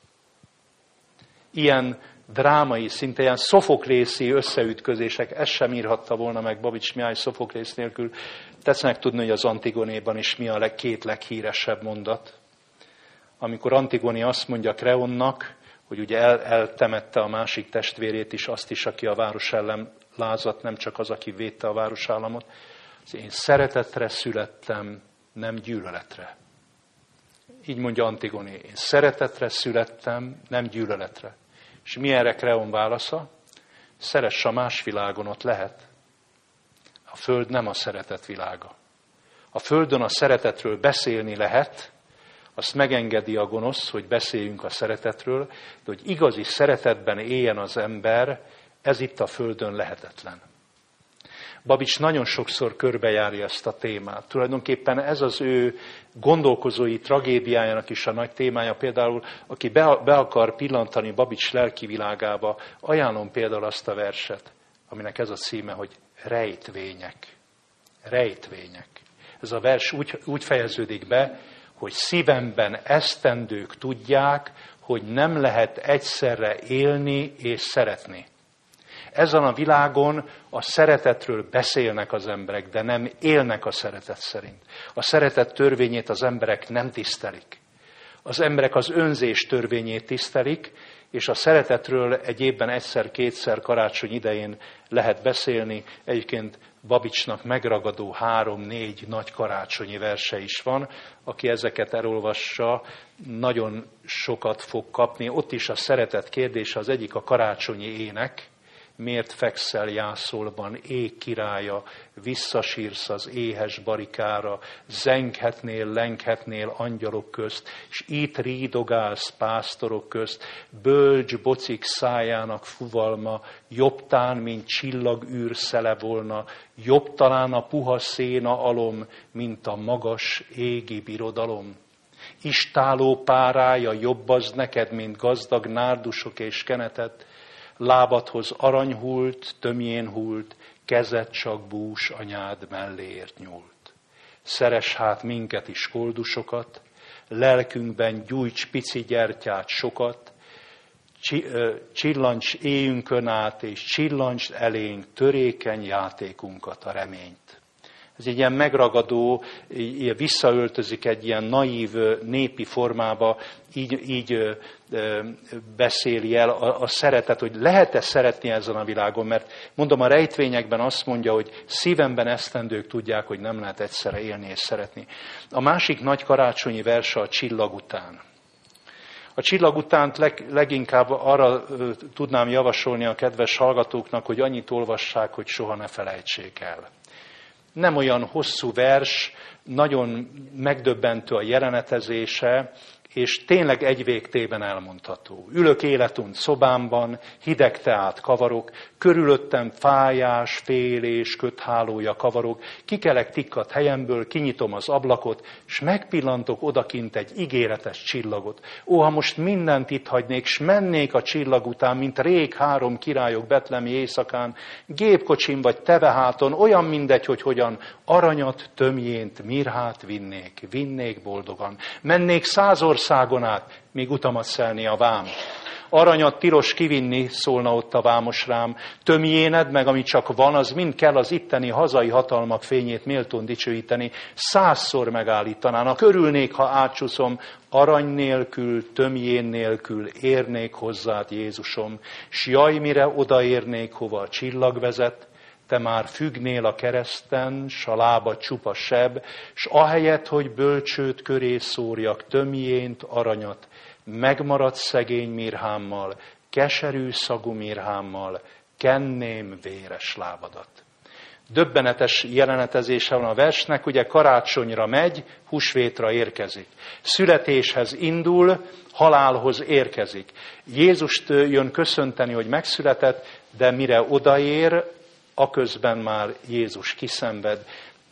Speaker 1: Ilyen drámai, szinte ilyen szofoklészi összeütközések, ezt sem írhatta volna meg Babics Mihály Szofoklész nélkül. Tetszenek tudni, hogy az Antigonéban is mi a két leghíresebb mondat. Amikor Antigoni azt mondja Kreonnak, hogy ugye eltemette a másik testvérét is, azt is, aki a város ellen lázadt, nem csak az, aki védte a városállamot. Én szeretetre születtem, nem gyűlöletre. Így mondja Antigoni, én szeretetre születtem, nem gyűlöletre. És mi erre Kreon válasza? Szeress a más világon, ott lehet. A föld nem a szeretet világa. A földön a szeretetről beszélni lehet, azt megengedi a gonosz, hogy beszéljünk a szeretetről, de hogy igazi szeretetben éljen az ember, ez itt a földön lehetetlen. Babics nagyon sokszor körbejárja ezt a témát. Tulajdonképpen ez az ő gondolkozói tragédiájának is a nagy témája. Például, aki be akar pillantani Babics lelkivilágába, ajánlom például azt a verset, aminek ez a címe, hogy rejtvények. Rejtvények. Ez a vers úgy fejeződik be, hogy szívemben esztendők tudják, hogy nem lehet egyszerre élni és szeretni. Ezen a világon a szeretetről beszélnek az emberek, de nem élnek a szeretet szerint. A szeretet törvényét az emberek nem tisztelik. Az emberek az önzés törvényét tisztelik, és a szeretetről egy évben egyszer-kétszer karácsony idején lehet beszélni. Egyébként Babicsnak megragadó 3-4 nagy karácsonyi verse is van. Aki ezeket elolvassa, nagyon sokat fog kapni. Ott is a szeretet kérdése, az egyik a karácsonyi ének. Miért fekszel jászolban, ég királya, visszasírsz az éhes barikára, zenghetnél, lenghetnél angyalok közt, s itt rídogálsz pásztorok közt, bölcs bocik szájának fuvalma, jobbtán, mint csillagűr szele volna, jobb talán a puha széna alom, mint a magas égi birodalom. Istáló párája jobb az neked, mint gazdag nárdusok és kenetet, lábadhoz arany hult, tömjén hult, kezed csak bús anyád melléért nyúlt. Szeress hát minket is koldusokat, lelkünkben gyújts pici gyertyát sokat, csillancs éjünkön át, és csillancs elénk törékeny játékunkat, a reményt. Ez egy ilyen megragadó, ilyen visszaöltözik egy ilyen naív népi formába, így beszéli el a szeretet, hogy lehet-e szeretni ezen a világon, mert mondom, a rejtvényekben azt mondja, hogy szívemben esztendők tudják, hogy nem lehet egyszerre élni és szeretni. A másik nagy karácsonyi verse a csillag után. A csillag utánt leginkább arra tudnám javasolni a kedves hallgatóknak, hogy annyit olvassák, hogy soha ne felejtsék el. Nem olyan hosszú vers, nagyon megdöbbentő a jelenetezése, és tényleg egy végtében elmondható. Ülök életunt szobámban, hideg teát kavarok, körülöttem fájás, félés, köthálója kavarok, kikelek tikkat helyemből, kinyitom az ablakot, s megpillantok odakint egy ígéretes csillagot. Ó, ha most mindent itt hagynék, s mennék a csillag után, mint rég 3 királyok betlemi éjszakán, gépkocsim vagy teveháton, olyan mindegy, hogy hogyan, aranyat, tömjént, mirhát vinnék boldogan. Mennék 100 országon át, míg utamat szelni a vám. Aranyat tilos kivinni, szólna ott a vámos rám. Tömjéned meg, ami csak van, az mind kell az itteni hazai hatalmak fényét méltón dicsőíteni. 100-szor megállítanának, örülnék, ha átcsúszom, arany nélkül, tömjén nélkül érnék hozzád, Jézusom. S jaj, mire odaérnék, hova a csillag vezet, te már függnél a kereszten, s a lába csupa seb, s ahelyett, hogy bölcsőt köré szórjak, tömjént, aranyat, megmaradt szegény mirhámmal, keserű szagú mirhámmal, kenném véres lábadat. Döbbenetes jelenetezése van a versnek, ugye karácsonyra megy, húsvétra érkezik. Születéshez indul, halálhoz érkezik. Jézust jön köszönteni, hogy megszületett, de mire odaér, aközben már Jézus kiszenved.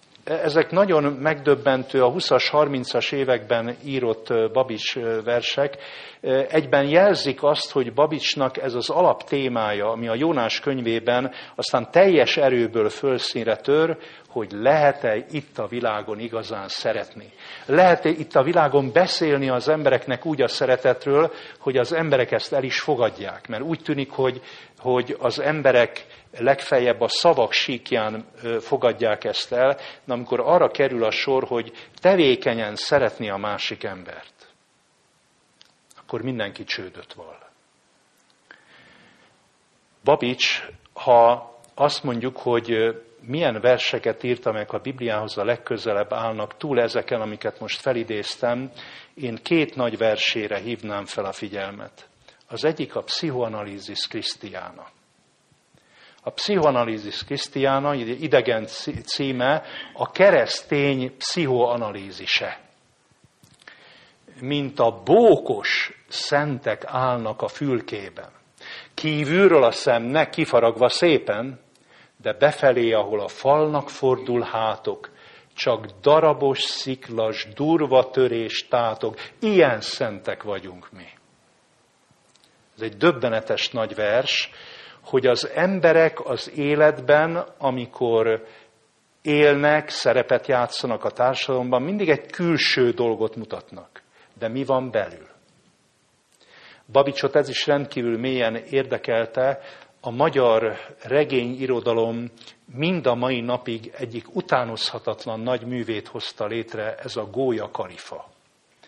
Speaker 1: Ezek nagyon megdöbbentő, a 20-as, 30-as években írott Babics versek. Egyben jelzik azt, hogy Babicsnak ez az alaptémája, ami a Jónás könyvében aztán teljes erőből fölszínre tör, hogy lehet-e itt a világon igazán szeretni. Lehet-e itt a világon beszélni az embereknek úgy a szeretetről, hogy az emberek ezt el is fogadják. Mert úgy tűnik, hogy az emberek legfeljebb a szavak síkján fogadják ezt el, de amikor arra kerül a sor, hogy tevékenyen szeretni a másik embert, akkor mindenki csődöt vall. Babics, ha azt mondjuk, hogy milyen verseket írt, amelyek a Bibliához a legközelebb állnak, túl ezeken, amiket most felidéztem, én 2 nagy versére hívnám fel a figyelmet. Az egyik a Psychoanalysis Christiana. A Psychoanalysis Christiana, idegen címe, a keresztény pszichoanalízise. Mint a bókos szentek állnak a fülkében. Kívülről a szemnek kifaragva szépen, de befelé, ahol a falnak fordul hátok, csak darabos, sziklas, durva törés tátog. Ilyen szentek vagyunk mi. Ez egy döbbenetes nagy vers, hogy az emberek az életben, amikor élnek, szerepet játszanak a társadalomban, mindig egy külső dolgot mutatnak. De mi van belül? Babicsot ez is rendkívül mélyen érdekelte, a magyar regényirodalom mind a mai napig egyik utánozhatatlan nagy művét hozta létre, ez a Gólya Kalifa.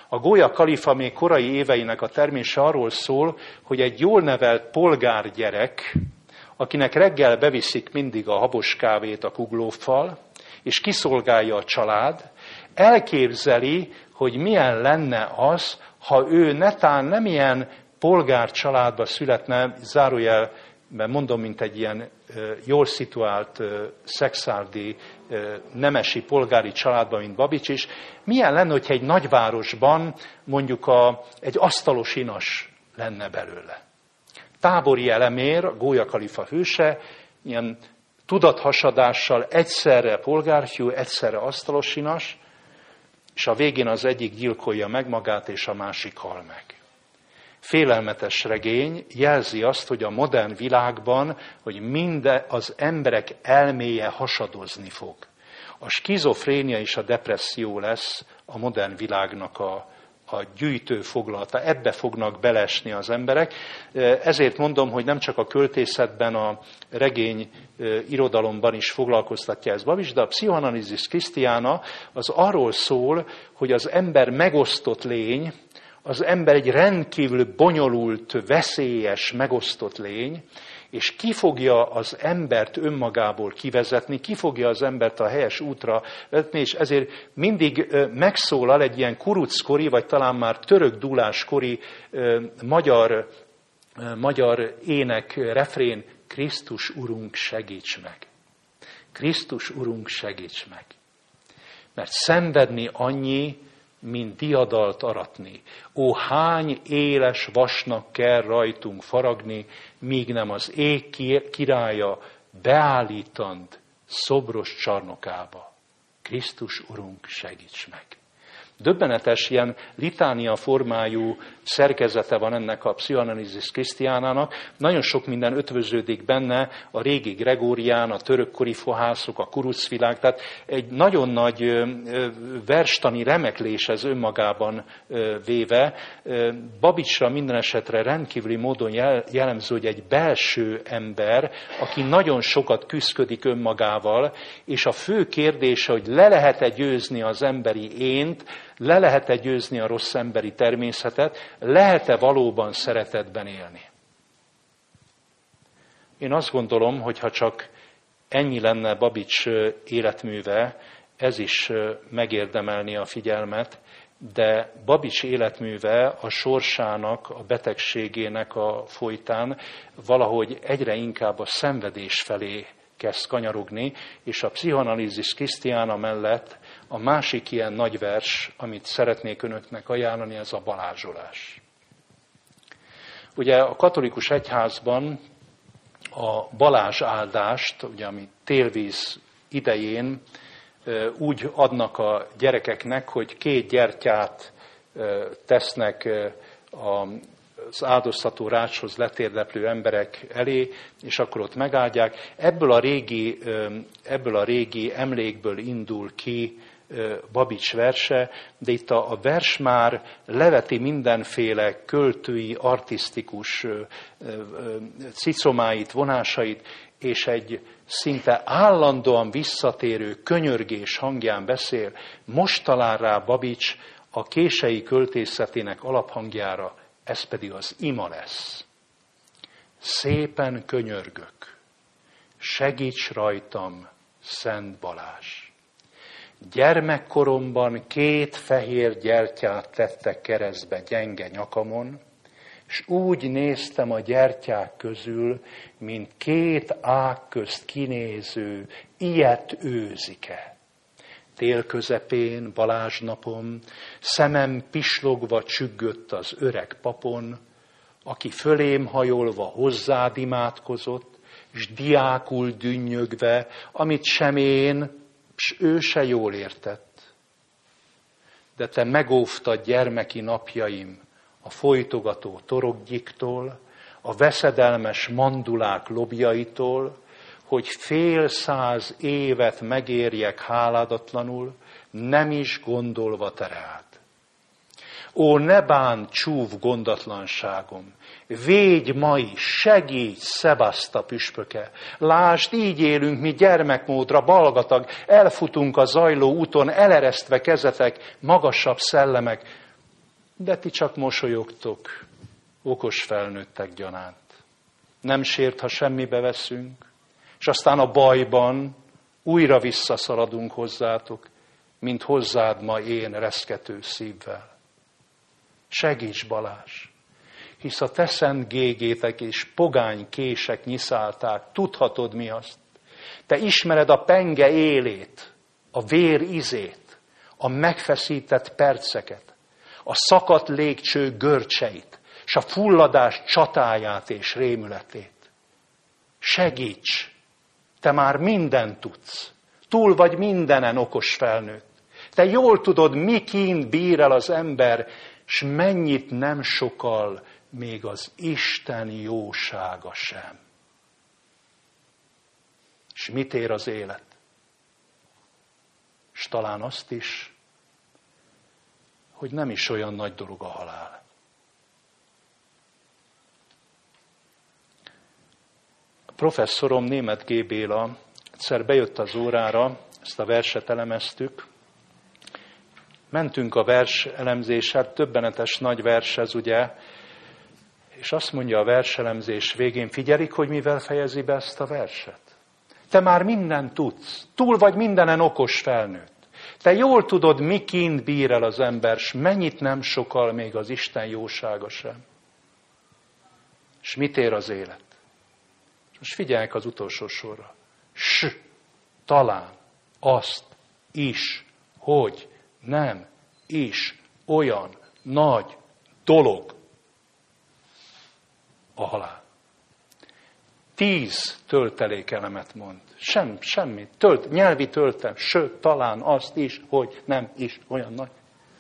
Speaker 1: A Gólya Kalifa még korai éveinek a termése arról szól, hogy egy jól nevelt polgárgyerek, akinek reggel beviszik mindig a habos kávét a kuglóffal, és kiszolgálja a család, elképzeli, hogy milyen lenne az, ha ő netán nem ilyen polgár családba születne, zárójelben mondom, mint egy ilyen jól szituált szexárdi nemesi polgári családban, mint Babics is, milyen lenne, hogyha egy nagyvárosban mondjuk egy asztalos inas lenne belőle. Tábori Elemér, a Gólya Kalifa hőse, ilyen tudathasadással egyszerre polgárfiú, egyszerre asztalos inas, és a végén az egyik gyilkolja meg magát, és a másik hal meg. Félelmetes regény jelzi azt, hogy a modern világban, hogy az emberek elméje hasadozni fog. A skizofrénia és a depresszió lesz a modern világnak a gyűjtő foglalata. Ebbe fognak belesni az emberek. Ezért mondom, hogy nem csak a költészetben, a regény irodalomban is foglalkoztatja ez Babics, de a Pszichoanalízis Christiana az arról szól, hogy az ember megosztott lény, az ember egy rendkívül bonyolult, veszélyes, megosztott lény, és ki fogja az embert önmagából kivezetni, ki fogja az embert a helyes útra vetni, és ezért mindig megszólal egy ilyen kuruckori, vagy talán már török dúláskori magyar ének, refrén, Krisztus Urunk, segíts meg! Krisztus Urunk, segíts meg! Mert szenvedni annyi, mint diadalt aratni. Ó, hány éles vasnak kell rajtunk faragni, míg nem az ég királya beállítant szobros csarnokába. Krisztus Urunk, segíts meg! Döbbenetes, ilyen litánia formájú szerkezete van ennek a Pszichoanalízis Christianának. Nagyon sok minden ötvöződik benne, a régi Gregórián, a törökkori fohászok, a kurucvilág, tehát egy nagyon nagy verstani remeklés ez önmagában véve. Babicsra minden esetre rendkívüli módon jellemző, hogy egy belső ember, aki nagyon sokat küszködik önmagával, és a fő kérdése, hogy le lehet-e győzni az emberi ént, le lehet-e győzni a rossz emberi természetet, lehet-e valóban szeretetben élni? Én azt gondolom, hogy ha csak ennyi lenne Babics életműve, ez is megérdemelni a figyelmet, de Babics életműve a sorsának, a betegségének a folytán valahogy egyre inkább a szenvedés felé kezd kanyarogni, és a Pszichoanalízis Christiana mellett a másik ilyen nagy vers, amit szeretnék önöknek ajánlani, ez a balázsolás. Ugye a katolikus egyházban a balázsáldást, ugye, ami télvíz idején úgy adnak a gyerekeknek, hogy 2 gyertyát tesznek az áldoztató rácshoz letérdeplő emberek elé, és akkor ott megáldják. Ebből a régi emlékből indul ki Babics verse, de itt a vers már leveti mindenféle költői, artisztikus cicomáit, vonásait, és egy szinte állandóan visszatérő könyörgés hangján beszél. Most talál rá Babics a kései költészetének alaphangjára, ez pedig az ima lesz. Szépen könyörgök, segíts rajtam, Szent Balázs! Gyermekkoromban 2 fehér gyertyát tettek keresztbe gyenge nyakamon, s úgy néztem a gyertyák közül, mint 2 ág közt kinéző, ilyet őzike. Tél közepén, Balázs napon, szemem pislogva csüggött az öreg papon, aki fölém hajolva hozzád imádkozott, s diákul dünnyögve, amit sem én, s ő se jól értett. De te megóvtad gyermeki napjaim a folytogató toroggyiktól, a veszedelmes mandulák lobjaitól, hogy fél 100 évet megérjek háládatlanul, nem is gondolva te rád. Ó, ne bánt csúf gondatlanságom, védj ma is, segíts, Szebaszta püspöke. Lásd, így élünk mi gyermekmódra, balgatag, elfutunk a zajló úton, eleresztve kezetek, magasabb szellemek. de ti csak mosolyogtok, okos felnőttek gyanánt. Nem sért, ha semmibe veszünk, és aztán a bajban újra visszaszaladunk hozzátok, mint hozzád ma én reszkető szívvel. Segíts, Balázs, hisz a te szent gégétek és pogány kések nyiszálták, tudhatod mi azt. Te ismered a penge élét, a vér izét, a megfeszített perceket, a szakadt légcső görcseit, és a fulladás csatáját és rémületét. Segíts! Te már mindent tudsz. Túl vagy mindenen, okos felnőtt. Te jól tudod, mi kínt bír el az ember, s mennyit nem sokal még az Isten jósága sem. És mit ér az élet? És talán azt is, hogy nem is olyan nagy dolog a halál. A professzorom, Németh G. Béla egyszer bejött az órára, ezt a verset elemeztük. Mentünk a vers elemzéssel, többenetes nagy vers ez, ugye, és azt mondja a verselemzés végén, figyelik, hogy mivel fejezi be ezt a verset? Te már mindent tudsz, túl vagy mindenen okos felnőtt. Te jól tudod, mi kint bír el az ember, s mennyit nem sokal még az Isten jósága sem. És mit ér az élet? Most figyeljenek az utolsó sorra. Talán azt is, hogy nem is olyan nagy dolog a halál. 10 töltelékelemet mond. Semmi. Nyelvi töltem. Talán azt is, hogy nem is olyan nagy.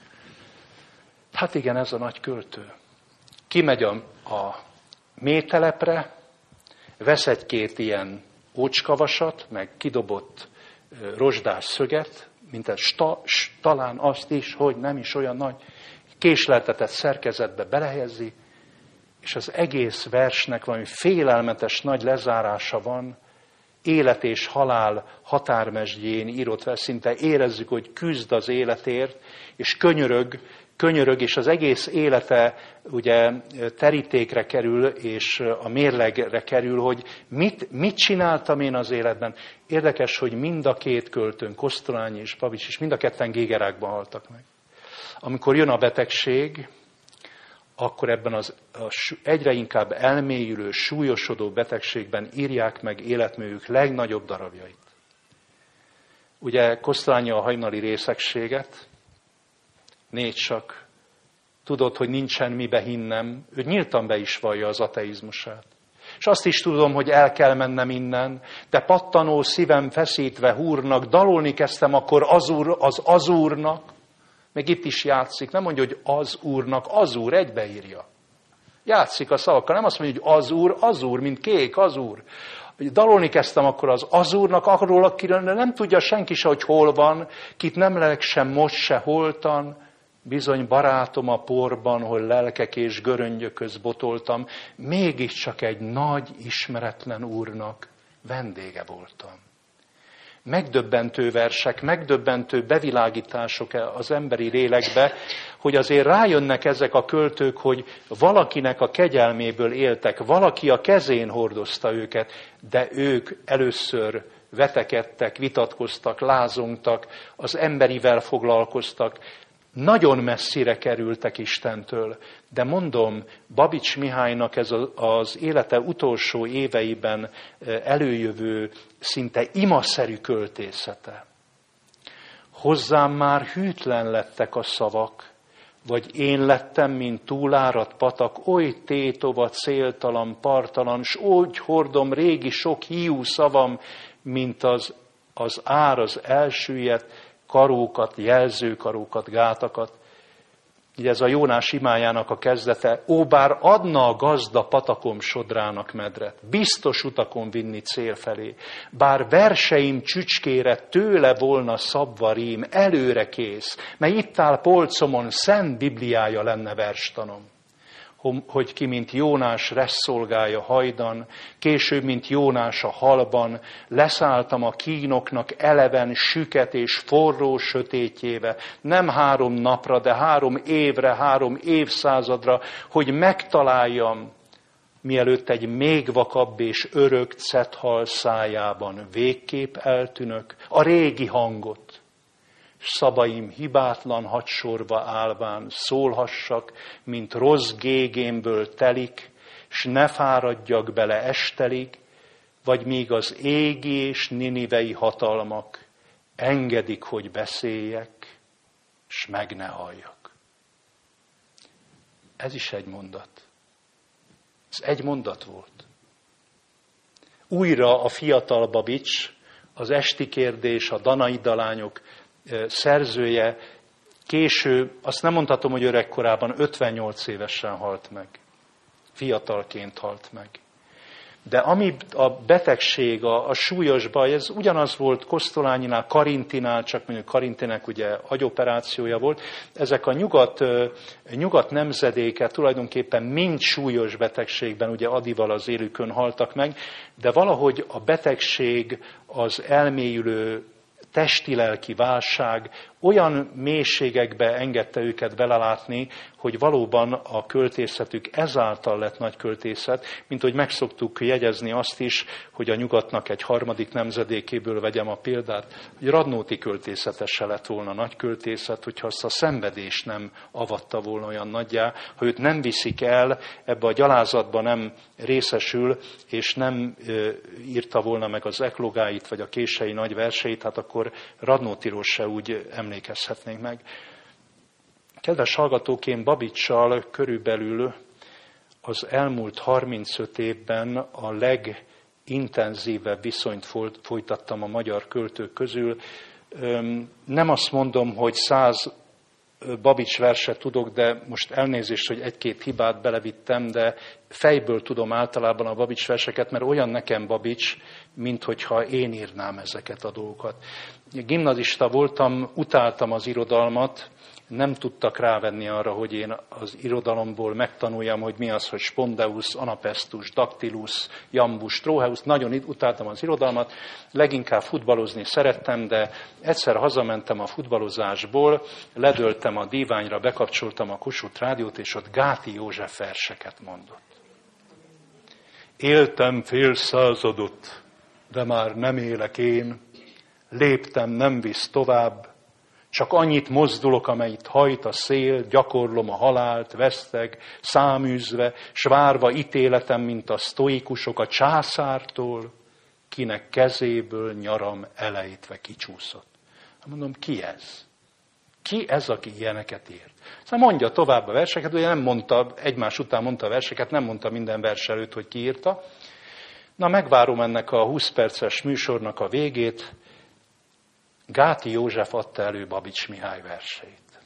Speaker 1: Hát igen, ez a nagy költő. Kimegy a mélytelepre, vesz egy-két ilyen ócskavasat, meg kidobott rozsdás szöget, mint ez talán azt is, hogy nem is olyan nagy, késleltetett szerkezetbe belehelyezi, és az egész versnek valami félelmetes nagy lezárása van, élet és halál határmesdjén írott fel, szinte érezzük, hogy küzd az életért, és könyörög, és az egész élete ugye terítékre kerül, és a mérlegre kerül, hogy mit csináltam én az életben. Érdekes, hogy mind a két költőn, Kosztolányi és Babics is, mind a ketten Gégerákban haltak meg. Amikor jön a betegség, akkor ebben az egyre inkább elmélyülő, súlyosodó betegségben írják meg életművük legnagyobb darabjait. Ugye Kosztolányi a hajnali részegséget, 4 csak, tudod, hogy nincsen mibe hinnem, ő nyíltan be is vallja az ateizmusát. És azt is tudom, hogy el kell mennem innen, de pattanó szívem feszítve húrnak, dalolni kezdtem akkor az úrnak, meg itt is játszik, nem mondja, hogy az úr, egybeírja. Játszik a szavakkal, nem azt mondja, hogy az úr, mint kék, az úr. Dalolni kezdtem akkor az úrnak, arról, akiről nem tudja senki se, hogy hol van, kit nem lelk sem most se holtan, bizony barátom a porban, hol lelkek és göröngyököz botoltam, mégiscsak egy nagy, ismeretlen úrnak vendége voltam. Megdöbbentő versek, megdöbbentő bevilágítások az emberi lélekbe, hogy azért rájönnek ezek a költők, hogy valakinek a kegyelméből éltek, valaki a kezén hordozta őket, de ők először vetekedtek, vitatkoztak, lázongtak, az emberivel foglalkoztak, nagyon messzire kerültek Istentől. De mondom, Babics Mihálynak ez az élete utolsó éveiben előjövő, szinte imaszerű költészete. Hozzám már hűtlen lettek a szavak, vagy én lettem, mint túláradt patak, oly tétova, céltalan, partalan, s úgy hordom régi sok hiú szavam, mint az ár az elsüllyedt karókat, jelzőkarókat, gátakat. Így ez a Jónás imájának a kezdete. Ó, bár adna a gazda patakom sodrának medret, biztos utakon vinni cél felé, bár verseim csücskére tőle volna szabva rím, előre kész, mely itt áll polcomon, szent bibliája lenne verstanom. hogy ki, mint Jónás resszolgája hajdan, később, mint Jónás a halban, leszálltam a kínoknak eleven, süket és forró sötétjébe, nem 3 napra, de 3 évre, 3 évszázadra, hogy megtaláljam, mielőtt egy még vakabb és örök cethal szájában végképp eltűnök, a régi hangot, s szabaim hibátlan hadsorba állván szólhassak, mint rossz gégémből telik, s ne fáradjak bele estelig, vagy míg az égi és ninivei hatalmak engedik, hogy beszéljek, s meg ne halljak. Ez is egy mondat. Ez egy mondat volt. Újra a fiatal Babics, az Esti kérdés, a Danaida-lányok szerzője, késő, azt nem mondhatom, hogy öregkorában, 58 évesen halt meg. Fiatalként halt meg. De ami a betegség, a súlyos baj, ez ugyanaz volt Kosztolánynál, Karintinál, csak mondjuk Karintinek ugye agyoperációja volt. Ezek a nyugat nemzedéke tulajdonképpen mind súlyos betegségben, ugye Adival az élükön haltak meg, de valahogy a betegség, az elmélyülő testi-lelki válság olyan mélységekbe engedte őket belelátni, hogy valóban a költészetük ezáltal lett nagy költészet, mint hogy megszoktuk jegyezni azt is, hogy a nyugatnak egy harmadik nemzedékéből vegyem a példát, hogy Radnóti költészete se lett volna nagy költészet, hogyha azt a szenvedés nem avatta volna olyan nagyjá, ha őt nem viszik el, ebbe a gyalázatba nem részesül, és nem írta volna meg az eklogáit, vagy a kései nagy verseit, hát akkor Radnótiról se úgy emlékezhetnénk meg. Kedves hallgatók, én Babicssal körülbelül az elmúlt 35 évben a legintenzívebb viszonyt folytattam a magyar költők közül. Nem azt mondom, hogy 100 Babics verset tudok, de most elnézést, hogy 1-2 hibát belevittem, de fejből tudom általában a Babics verseket, mert olyan nekem Babics, mint hogyha én írnám ezeket a dolgokat. Gimnazista voltam, utáltam az irodalmat, nem tudtak rávenni arra, hogy én az irodalomból megtanuljam, hogy mi az, hogy spondeus, anapestus, dactylus, jambus, trocheus. Nagyon utáltam az irodalmat, leginkább futballozni szerettem, de egyszer hazamentem a futballozásból, ledöltem a díványra, bekapcsoltam a Kossuth rádiót, és ott Gáti József verseket mondott. Éltem fél századot, de már nem élek én, léptem, nem visz tovább, csak annyit mozdulok, amelyet hajt a szél, gyakorlom a halált, veszteg, száműzve, s várva ítéletem, mint a sztoikusok a császártól, kinek kezéből nyaram elejtve kicsúszott. Mondom, ki ez? Ki ez, aki ilyeneket írt? Szóval mondja tovább a verseket, ugye nem mondta, egymás után mondta a verseket, nem mondta minden vers előtt, hogy ki írta. Na, megvárom ennek a 20 perces műsornak a végét. Gáti József adta elő Babics Mihály verseit.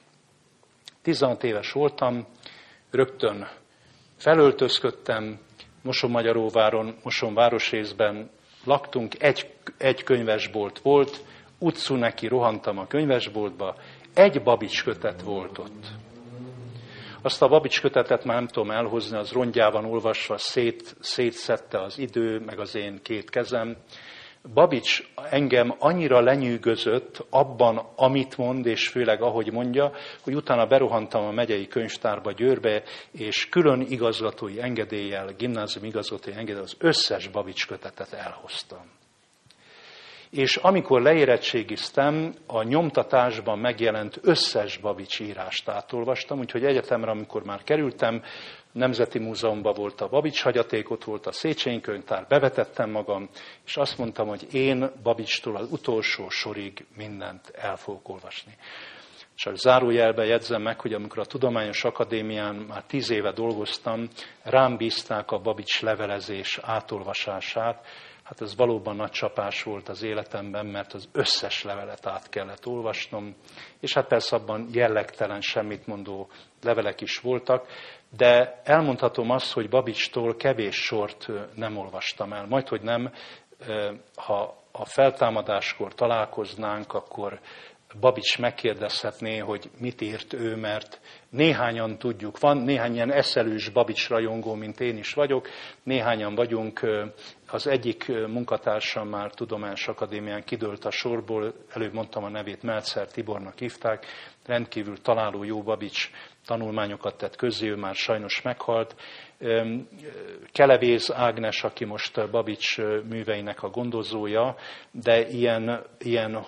Speaker 1: 16 éves voltam, rögtön felöltözködtem, Mosonmagyaróváron, Moson városrészben laktunk, egy könyvesbolt volt, utcú neki rohantam a könyvesboltba, egy Babics kötet volt ott. Azt a Babics kötetet már nem tudom elhozni, az rongyában olvasva szétszedte az idő, meg az én 2 kezem. Babics engem annyira lenyűgözött abban, amit mond, és főleg ahogy mondja, hogy utána berohantam a megyei könyvtárba Győrbe, és külön igazgatói engedéllyel, gimnázium igazgatói engedéllyel az összes Babics kötetet elhoztam. És amikor leérettségiztem, a nyomtatásban megjelent összes Babics írást átolvastam, úgyhogy egyetemre, amikor már kerültem, Nemzeti Múzeumban volt a Babics hagyaték, ott volt a Széchenyi könyvtár, bevetettem magam, és azt mondtam, hogy én Babicstól az utolsó sorig mindent el fogok olvasni. Csak zárójelben jegyzem meg, hogy amikor a Tudományos Akadémián már 10 éve dolgoztam, rám bízták a Babics levelezés átolvasását. Hát ez valóban nagy csapás volt az életemben, mert az összes levelet át kellett olvasnom, és hát persze abban jellegtelen, semmit mondó levelek is voltak, de elmondhatom azt, hogy Babicstól kevés sort nem olvastam el. Majdhogy nem, ha a feltámadáskor találkoznánk, akkor Babics megkérdezhetné, hogy mit írt ő, mert néhányan tudjuk, van néhány ilyen eszelős Babics rajongó, mint én is vagyok, néhányan vagyunk, az egyik munkatársam már Tudományos Akadémián kidőlt a sorból, előbb mondtam a nevét, Meltzer Tibornak hívták, rendkívül találó jó Babics tanulmányokat tett közzé, ő már sajnos meghalt. Kelevéz Ágnes, aki most Babics műveinek a gondozója, de ilyen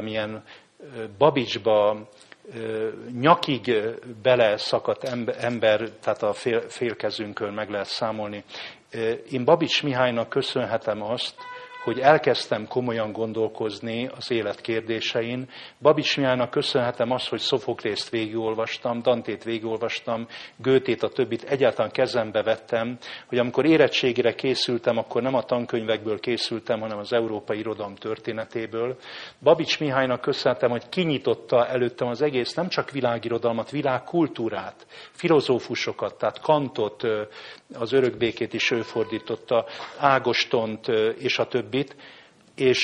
Speaker 1: Babicsba nyakig beleszakadt ember, tehát a félkezünkön meg lehet számolni. Én Babics Mihálynak köszönhetem azt, hogy elkezdtem komolyan gondolkozni az élet kérdésein. Babics Mihálynak köszönhetem azt, hogy Szofoklészt végigolvastam, Dantét végigolvastam, Goethét, a többit egyáltalán kezembe vettem, hogy amikor érettségire készültem, akkor nem a tankönyvekből készültem, hanem az európai irodalom történetéből. Babics Mihálynak köszönhetem, hogy kinyitotta előttem az egész, nem csak világirodalmat, világkultúrát, filozófusokat, tehát Kantot, az Örökbékét is ő fordította, Ágostont és a többit. És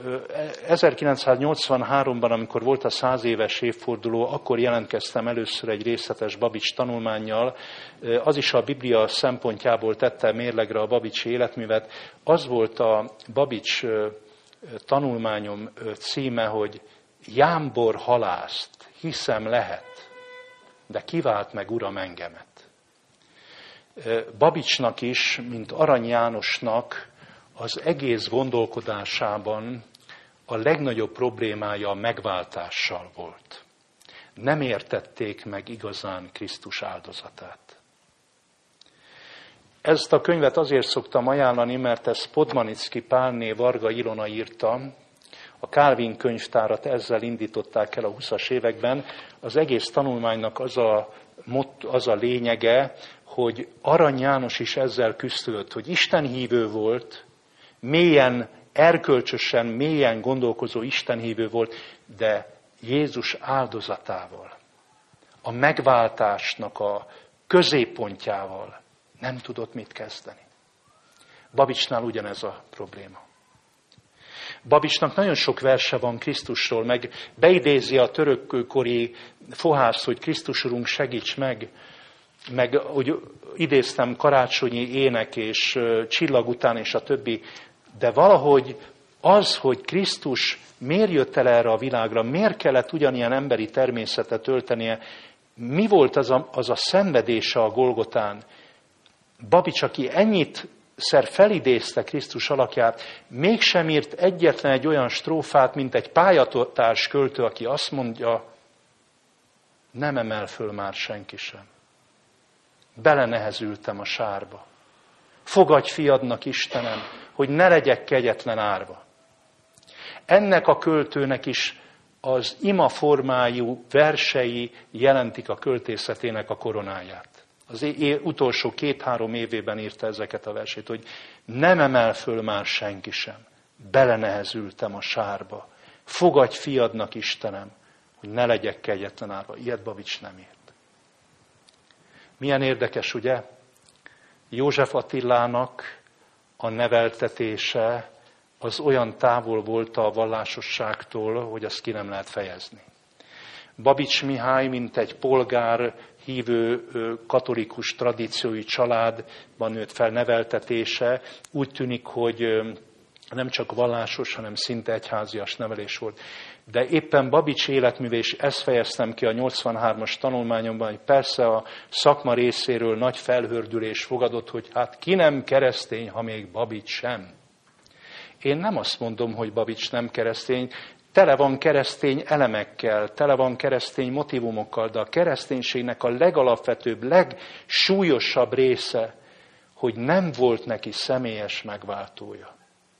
Speaker 1: 1983-ban, amikor volt a 100 éves évforduló, akkor jelentkeztem először egy részletes Babics tanulmánnyal. Az is a Biblia szempontjából tette mérlegre a Babicsi életművet. Az volt a Babics tanulmányom címe, hogy Jámbor halászt, hiszem lehet, de kivált meg Uram engemet. Babicsnak is, mint Arany Jánosnak, az egész gondolkodásában a legnagyobb problémája a megváltással volt. Nem értették meg igazán Krisztus áldozatát. Ezt a könyvet azért szoktam ajánlani, mert ezt Podmanicki Pálné Varga Ilona írta. A Calvin könyvtárat ezzel indították el a 20-as években. Az egész tanulmánynak az a lényege, hogy Arany János is ezzel küzdött, hogy istenhívő volt, mélyen, erkölcsösen, mélyen gondolkozó istenhívő volt, de Jézus áldozatával, a megváltásnak a középpontjával nem tudott mit kezdeni. Babicsnál ugyanez a probléma. Babicsnak nagyon sok verse van Krisztusról, meg beidézi a törökkori fohász, hogy Krisztus Urunk segíts meg hogy idéztem karácsonyi ének és csillag után és a többi, de valahogy az, hogy Krisztus miért jött el erre a világra, miért kellett ugyanilyen emberi természetet öltenie, mi volt az a szenvedése a Golgotán. Babics, aki ennyiszer felidézte Krisztus alakját, mégsem írt egyetlen egy olyan strófát, mint egy pályatárs költő, aki azt mondja, nem emel föl már senki sem. Belenehezültem a sárba. Fogadj fiadnak, Istenem, hogy ne legyek kegyetlen árva. Ennek a költőnek is az ima formájú versei jelentik a költészetének a koronáját. Az utolsó 2-3 évében írta ezeket a versét, hogy nem emel föl már senki sem. Belenehezültem a sárba. Fogadj fiadnak, Istenem, hogy ne legyek kegyetlen árva. Ilyet Babics nem írt. Milyen érdekes, ugye? József Attilának a neveltetése az olyan távol volt a vallásosságtól, hogy azt ki nem lehet fejezni. Babics Mihály, mint egy polgár, hívő, katolikus tradíciói családban nőtt fel neveltetése, úgy tűnik, hogy nem csak vallásos, hanem szinte egyházias nevelés volt. De éppen Babics életműve, és ezt fejeztem ki a 83-as tanulmányomban, hogy persze a szakma részéről nagy felhördülés fogadott, hogy hát ki nem keresztény, ha még Babics sem. Én nem azt mondom, hogy Babics nem keresztény, tele van keresztény elemekkel, tele van keresztény motivumokkal, de a kereszténységnek a legalapvetőbb, legsúlyosabb része, hogy nem volt neki személyes megváltója.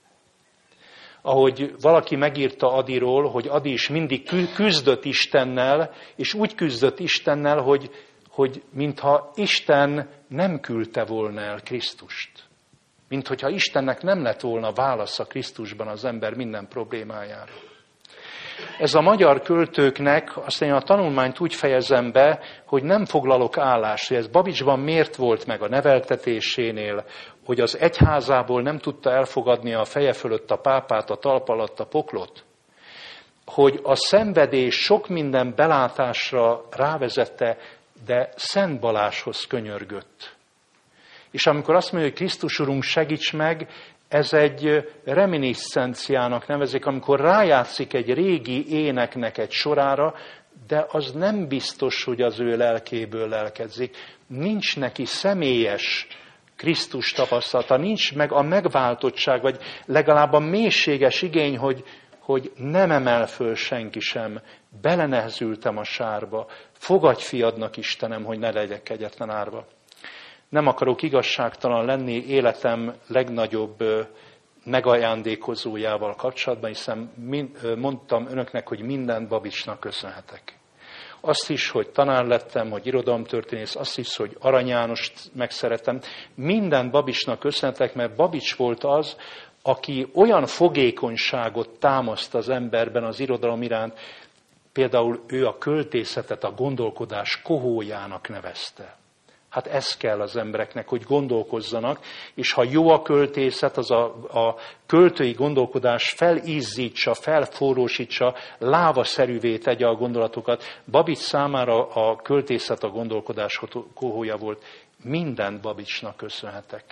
Speaker 1: Ahogy valaki megírta Adiról, hogy Adi is mindig küzdött Istennel, és úgy küzdött Istennel, hogy mintha Isten nem küldte volna el Krisztust. Minthogyha Istennek nem lett volna válasza Krisztusban az ember minden problémájára. Ez a magyar költőknek, azt én a tanulmányt úgy fejezem be, hogy nem foglalok állást, hogy ez Babicsban miért volt meg a neveltetésénél, hogy az egyházából nem tudta elfogadni a feje fölött a pápát, a talp alatt a poklot. hogy a szenvedés sok minden belátásra rávezette, de Szent Balázshoz könyörgött. És amikor azt mondja, hogy Krisztus Urunk, segíts meg, ez egy reminiscenciának nevezik, amikor rájátszik egy régi éneknek egy sorára, de az nem biztos, hogy az ő lelkéből lelkedzik. Nincs neki személyes Krisztus tapasztalata, nincs meg a megváltottság, vagy legalább a mélységes igény, hogy nem emel föl senki sem. Belenehezültem a sárba. Fogadj fiadnak, Istenem, hogy ne legyek kegyetlen árva. Nem akarok igazságtalan lenni életem legnagyobb megajándékozójával kapcsolatban, hiszen mondtam önöknek, hogy mindent Babicsnak köszönhetek. Azt is, hogy tanár lettem, hogy irodalomtörténész, azt is, hogy Arany Jánost megszerettem. Minden Babicsnak köszönhetek, mert Babics volt az, aki olyan fogékonyságot támaszt az emberben az irodalom iránt, például ő a költészetet a gondolkodás kohójának nevezte. Hát ez kell az embereknek, hogy gondolkozzanak, és ha jó a költészet, az a költői gondolkodás felízzítsa, felforrósítsa, lávaszerűvé tegye a gondolatokat. Babics számára a költészet a gondolkodás kohója volt. Mindent Babicsnak köszönhetek.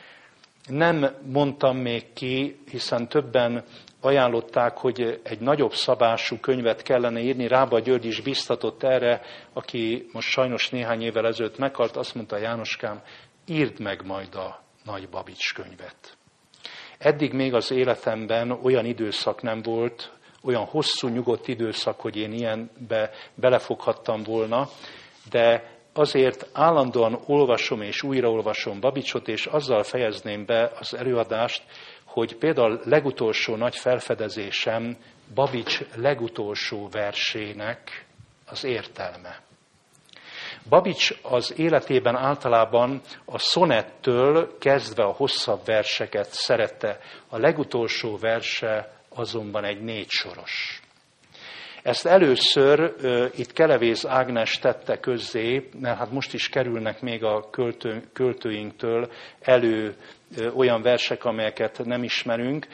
Speaker 1: Nem mondtam még ki, hiszen többen ajánlották, hogy egy nagyobb szabású könyvet kellene írni. Rába György is biztatott erre, aki most sajnos néhány évvel ezelőtt meghalt, azt mondta: Jánoskám, írd meg majd a Nagy Babics könyvet. Eddig még az életemben olyan időszak nem volt, olyan hosszú, nyugodt időszak, hogy én ilyenbe belefoghattam volna, de azért állandóan olvasom és újraolvasom Babicsot, és azzal fejezném be az előadást, hogy például legutolsó nagy felfedezésem Babics legutolsó versének az értelme. Babics az életében általában a szonettől kezdve a hosszabb verseket szerette. A legutolsó verse azonban egy 4 soros. Ezt először itt Kelevéz Ágnes tette közzé, mert hát most is kerülnek még a költőinktől elő olyan versek, amelyeket nem ismerünk.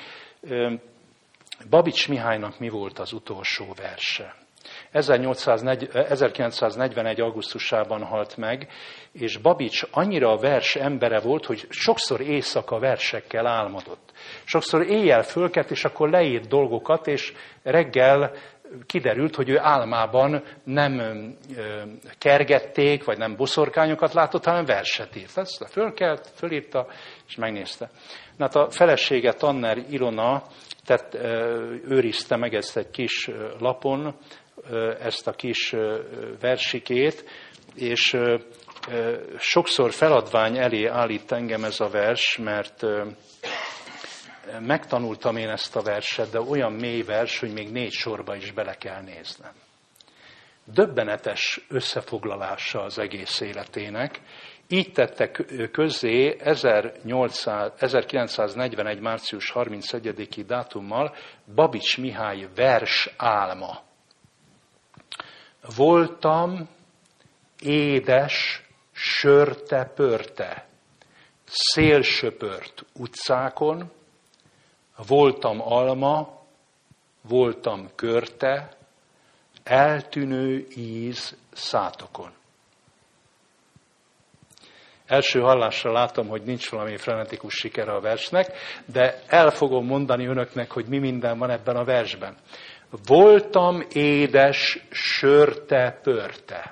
Speaker 1: Babics Mihálynak mi volt az utolsó verse? 1941. augusztusában halt meg, és Babics annyira a vers embere volt, hogy sokszor éjszaka versekkel álmodott. Sokszor éjjel fölkelt, és akkor leírt dolgokat, és reggel kiderült, hogy ő álmában nem kergették, vagy nem boszorkányokat látott, hanem verset írt. Ezt fölkelt, fölírta, és megnézte. Hát a felesége, Tanner Ilona őrizte meg ezt egy kis lapon, ezt a kis versikét, és sokszor feladvány elé állít engem ez a vers, mert megtanultam én ezt a verset, de olyan mély vers, hogy még 4 sorba is bele kell néznem. Döbbenetes összefoglalása az egész életének. Így tette közzé 1941. március 31. dátummal Babics Mihály vers álma. Voltam édes, sörte-pörte, szélsöpört utcákon, voltam alma, voltam körte, eltűnő íz szátokon. Első hallásra látom, hogy nincs valami frenetikus sikere a versnek, de el fogom mondani önöknek, hogy mi minden van ebben a versben. Voltam édes, sörte-pörte.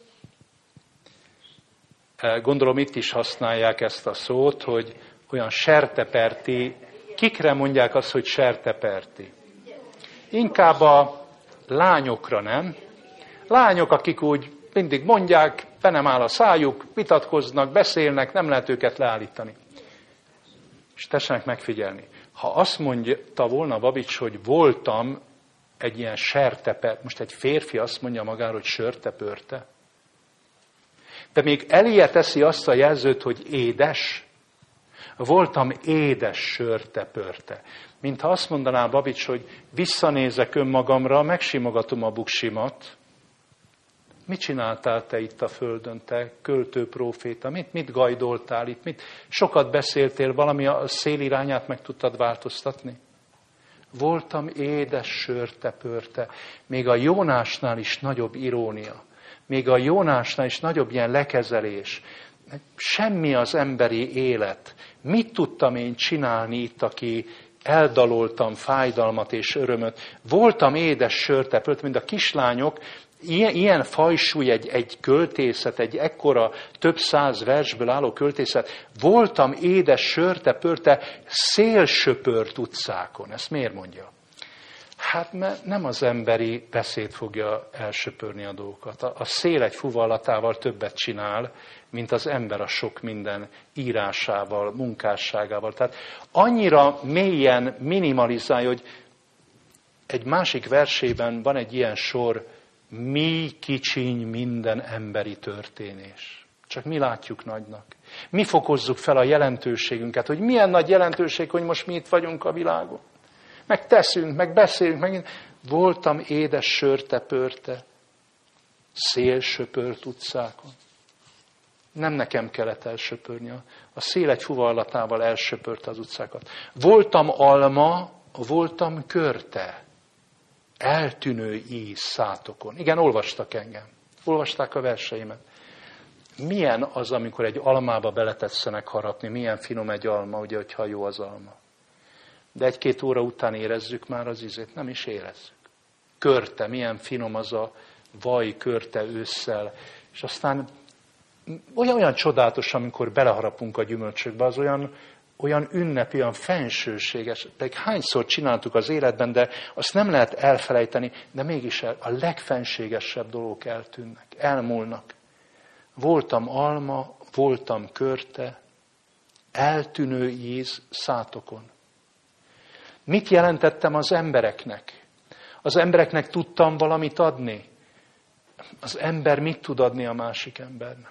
Speaker 1: Gondolom itt is használják ezt a szót, hogy olyan serteperti. Kikre mondják azt, hogy serteperti? Inkább a lányokra, nem? Lányok, akik úgy mindig mondják, be nem áll a szájuk, vitatkoznak, beszélnek, nem lehet őket leállítani. És tessenek megfigyelni. Ha azt mondta volna Babics, hogy voltam egy ilyen sertepert, most egy férfi azt mondja magáról, hogy sörtepörte, de még eléje teszi azt a jelzőt, hogy édes. Voltam édes, sörte-pörte. Mintha azt mondaná Babics, hogy visszanézek önmagamra, megsimogatom a buksimat. Mit csináltál te itt a földön, te költő próféta? Mit gajdoltál itt? Sokat beszéltél, valami a szél irányát meg tudtad változtatni? Voltam édes sörte-pörte. Még a Jónásnál is nagyobb irónia. Még a Jónásnál is nagyobb ilyen lekezelés. Semmi az emberi élet. Mit tudtam én csinálni itt, aki eldaloltam fájdalmat és örömöt? Voltam édes sörte-pörte, mint a kislányok. Ilyen fajsúly egy költészet, egy ekkora több száz versből álló költészet. Voltam édes sörte-pörte szélsöpört utcákon. Ezt miért mondja? Hát mert nem az emberi beszéd fogja elsöpörni a dolgokat. A szél egy fuvallatával többet csinál, mint az ember a sok minden írásával, munkásságával. Tehát annyira mélyen minimalizálja, hogy egy másik versében van egy ilyen sor, mi kicsiny minden emberi történés. Csak mi látjuk nagynak. Mi fokozzuk fel a jelentőségünket, hogy milyen nagy jelentőség, hogy most mi itt vagyunk a világon. Meg teszünk, meg beszélünk, meg voltam édes sörte-pörte, szélsöpört utcákon. Nem nekem kellett elsöpörni. A szél egy fuvallatával elsöpörte az utcákat. Voltam alma, voltam körte. Eltűnő íz szátokon. Igen, olvastak engem. Olvasták a verseimet. Milyen az, amikor egy almába beletetszenek harapni? Milyen finom egy alma, ugye, hogyha jó az alma. De egy-két óra után érezzük már az ízét. Nem is érezzük. Körte, milyen finom az a vaj körte ősszel. És aztán olyan csodálatos, amikor beleharapunk a gyümölcsökbe, az olyan ünnepi, olyan fensőséges. Pedig hányszor csináltuk az életben, de azt nem lehet elfelejteni, de mégis a legfenségesebb dolgok eltűnnek, elmúlnak. Voltam alma, voltam körte, eltűnő íz szátokon. Mit jelentettem az embereknek? Az embereknek tudtam valamit adni? Az ember mit tud adni a másik embernek?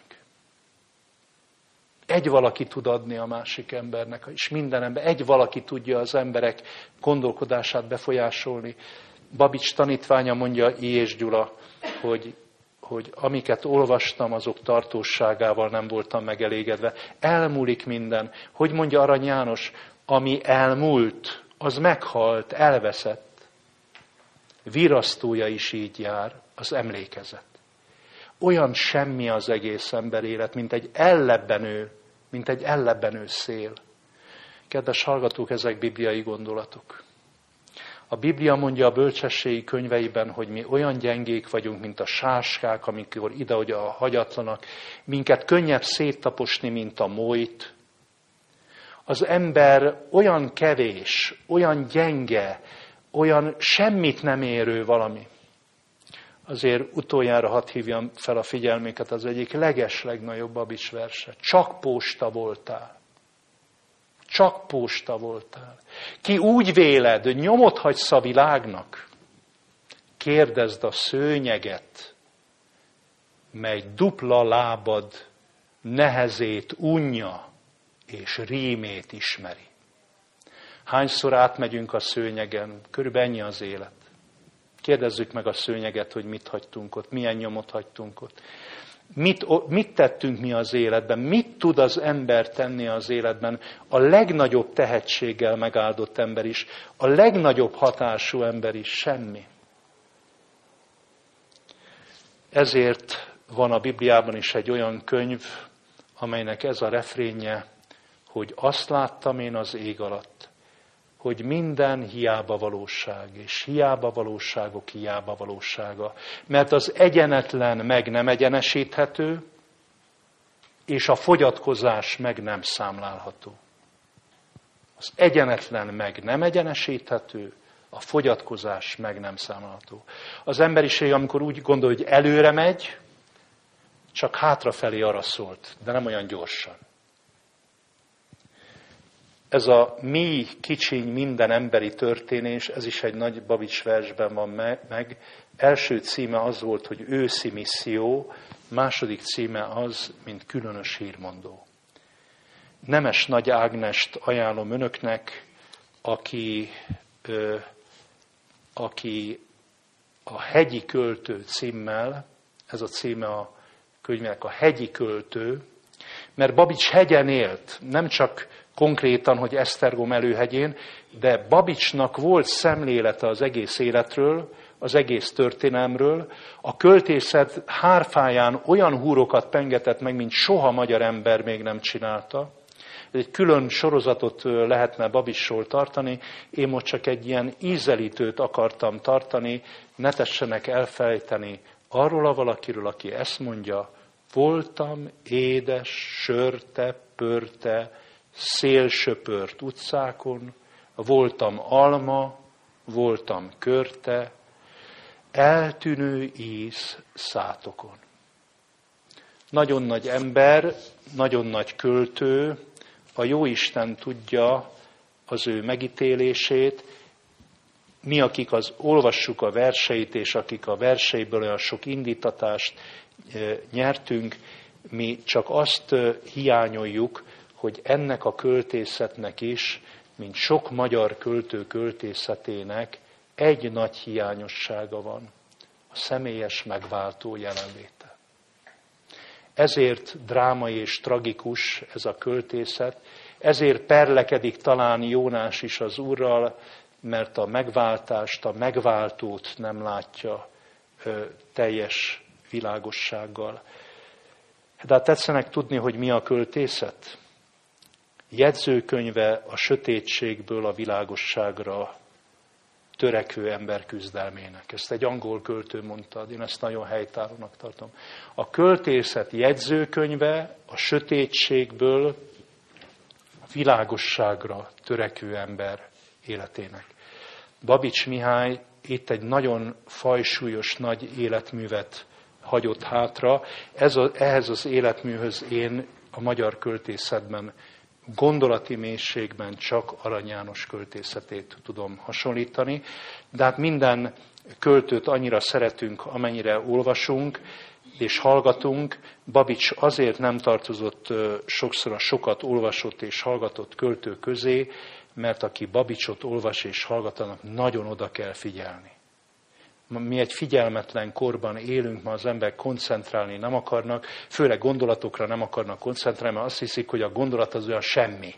Speaker 1: Egy valaki tud adni a másik embernek, és minden ember, egy valaki tudja az emberek gondolkodását befolyásolni. Babics tanítványa mondja, I. és Gyula, hogy amiket olvastam, azok tartóságával nem voltam megelégedve. Elmúlik minden. Hogy mondja Arany János, ami elmúlt, az meghalt, elveszett. Virasztója is így jár, az emlékezet. Olyan semmi az egész ember élet, mint egy ellebbenő szél. Kedves hallgatók, ezek bibliai gondolatok. A Biblia mondja a bölcsességi könyveiben, hogy mi olyan gyengék vagyunk, mint a sáskák, amikor ide-oda hagyatlanak, minket könnyebb széttaposni, mint a molyt. Az ember olyan kevés, olyan gyenge, olyan semmit nem érő valami. Azért utoljára hadd hívjam fel a figyelmüket az egyik legeslegnagyobb Babics verse. Csak posta voltál. Csak posta voltál. Ki úgy véled, nyomot hagysz a világnak, kérdezd a szőnyeget, mely dupla lábad nehezét unja, és rímét ismeri. Hányszor átmegyünk a szőnyegen? Körülbelül ennyi az élet. Kérdezzük meg a szőnyeget, hogy mit hagytunk ott, milyen nyomot hagytunk ott. Mit tettünk mi az életben? Mit tud az ember tenni az életben? A legnagyobb tehetséggel megáldott ember is, a legnagyobb hatású ember is, semmi. Ezért van a Bibliában is egy olyan könyv, amelynek ez a refrénje, hogy azt láttam én az ég alatt, hogy minden hiába valóság, és hiába valóságok hiába valósága. Mert az egyenetlen meg nem egyenesíthető, és a fogyatkozás meg nem számlálható. Az egyenetlen meg nem egyenesíthető, a fogyatkozás meg nem számlálható. Az emberiség, amikor úgy gondol, hogy előre megy, csak hátrafelé arra szólt, de nem olyan gyorsan. Ez a mi kicsiny minden emberi történés, ez is egy nagy Babics versben van meg. Első címe az volt, hogy őszi misszió, második címe az, mint különös hírmondó. Nemes Nagy Ágnest ajánlom önöknek, aki a Hegyi költő címmel, ez a címe a könyvnek, a Hegyi költő, mert Babics hegyen élt, nem csak konkrétan, hogy Esztergom előhegyén, de Babicsnak volt szemlélete az egész életről, az egész történelmről. A költészet hárfáján olyan húrokat pengetett meg, mint soha magyar ember még nem csinálta. Egy külön sorozatot lehetne Babicsról tartani, én most csak egy ilyen ízelítőt akartam tartani, ne tessenek elfelejteni arról a valakiről, aki ezt mondja, voltam édes, sörte, pörte, szélsöpört utcákon, voltam alma, voltam körte, eltűnő íz szátokon. Nagyon nagy ember, nagyon nagy költő, a Jóisten tudja az ő megítélését, mi, akik olvassuk a verseit, és akik a verseiből olyan sok indítatást nyertünk, mi csak azt hiányoljuk, hogy ennek a költészetnek is, mint sok magyar költő költészetének egy nagy hiányossága van, a személyes megváltó jelenléte. Ezért drámai és tragikus ez a költészet, ezért perlekedik talán Jónás is az Úrral, mert a megváltást, a megváltót nem látja teljes világossággal. De hát tetszenek tudni, hogy mi a költészet? Jegyzőkönyve a sötétségből a világosságra törekvő ember küzdelmének. Ezt egy angol költő mondta, én ezt nagyon helytállónak tartom. A költészet jegyzőkönyve a sötétségből a világosságra törekvő ember életének. Babics Mihály itt egy nagyon fajsúlyos nagy életművet hagyott hátra. Ehhez az életműhöz én a magyar költészetben gondolati mélységben csak Arany János költészetét tudom hasonlítani, de hát minden költőt annyira szeretünk, amennyire olvasunk és hallgatunk. Babics azért nem tartozott sokszor a sokat olvasott és hallgatott költő közé, mert aki Babicsot olvas és hallgat, nagyon oda kell figyelni. Mi egy figyelmetlen korban élünk, ma az emberek koncentrálni nem akarnak, főleg gondolatokra nem akarnak koncentrálni, mert azt hiszik, hogy a gondolat az olyan semmi.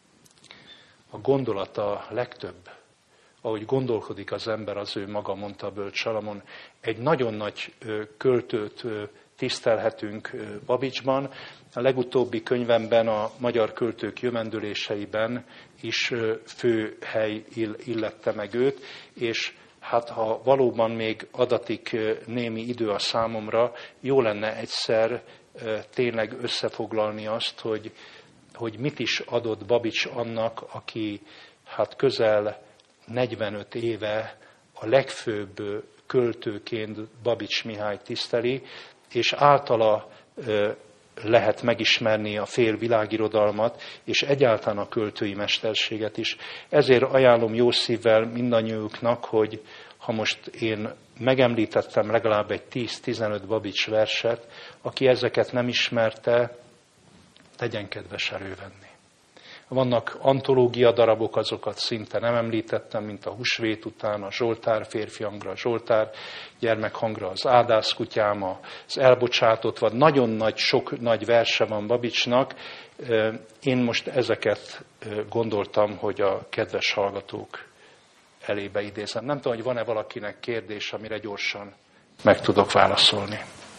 Speaker 1: A gondolat a legtöbb. Ahogy gondolkodik az ember, az ő maga, mondta a bölcs Salamon. Egy nagyon nagy költőt tisztelhetünk Babicsban. A legutóbbi könyvemben, a Magyar Költők Jövendőléseiben is fő hely illette meg őt, és hát ha valóban még adatik némi idő a számomra, jó lenne egyszer tényleg összefoglalni azt, hogy mit is adott Babics annak, aki hát közel 45 éve a legfőbb költőként Babics Mihály tiszteli, és általa lehet megismerni a fél világirodalmat, és egyáltalán a költői mesterséget is. Ezért ajánlom jó szívvel mindannyiuknak, hogy ha most én megemlítettem legalább egy 10-15 Babics verset, aki ezeket nem ismerte, tegyen kedves elővenni. Vannak antológia darabok, azokat szinte nem említettem, mint a Húsvét után, a Zsoltár férfihangra, a Zsoltár gyermekhangra, az Ádászkutyám, az Elbocsátott, vagy nagyon sok nagy verse van Babicsnak. Én most ezeket gondoltam, hogy a kedves hallgatók elébe idézem. Nem tudom, hogy van-e valakinek kérdés, amire gyorsan meg tudok válaszolni.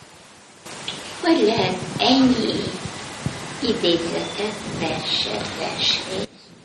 Speaker 2: Hogy lehet ennyi idézetet, verset?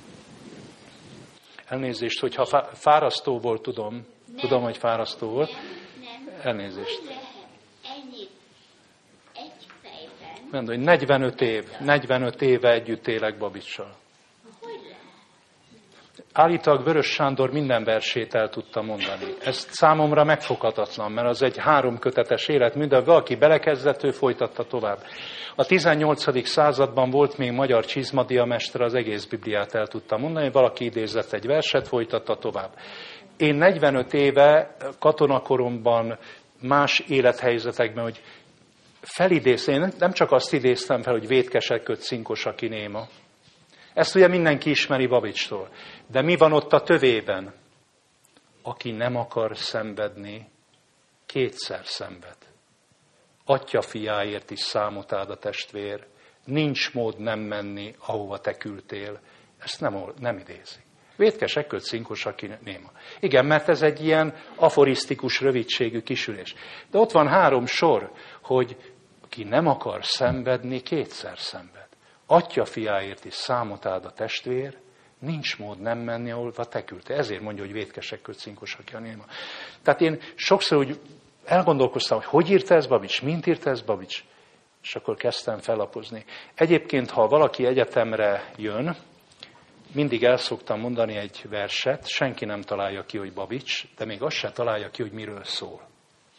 Speaker 1: Elnézést, hogyha fárasztó volt, tudom, hogy fárasztó volt.
Speaker 2: Nem.
Speaker 1: Elnézést.
Speaker 2: Hogy lehet ennyit egy fejben?
Speaker 1: Mondom, hogy 45 éve együtt élek Babicsal.
Speaker 2: Hogy lehet?
Speaker 1: Állítólag Vörös Sándor minden versét el tudta mondani. Ez számomra megfoghatatlan, mert az egy 3 kötetes életmű, de valaki belekezdett, ő folytatta tovább. A 18. században volt még magyar csizmadiamester, az egész Bibliát el tudta mondani, valaki idézett egy verset, folytatta tovább. Én 45 éve katonakoromban más élethelyzetekben, hogy felidéztem, én nem csak azt idéztem fel, hogy vétkesek köt cinkos, aki néma. Ezt ugye mindenki ismeri Babicstól. De mi van ott a tövében? Aki nem akar szenvedni, kétszer szenved. Atya fiáért is számot áld a testvér, nincs mód nem menni, ahova te küldtél. Ezt nem idézi. Vétkes ekkölt cinkos, aki néma. Igen, mert ez egy ilyen aforisztikus, rövidségű kisülés. De ott van 3 sor, hogy aki nem akar szenvedni, 2-szer szenved. Atya fiáért is számot áld a testvér, nincs mód nem menni, ahol te küldtél. Ezért mondja, hogy vétkes ekkölt cinkos, aki a néma. Tehát én sokszor úgy elgondolkoztam, hogy írta ez Babics, mint írta ez Babics, és akkor kezdtem fellapozni. Egyébként, ha valaki egyetemre jön, mindig el szoktam mondani egy verset, senki nem találja ki, hogy Babics, de még azt se találja ki, hogy miről szól.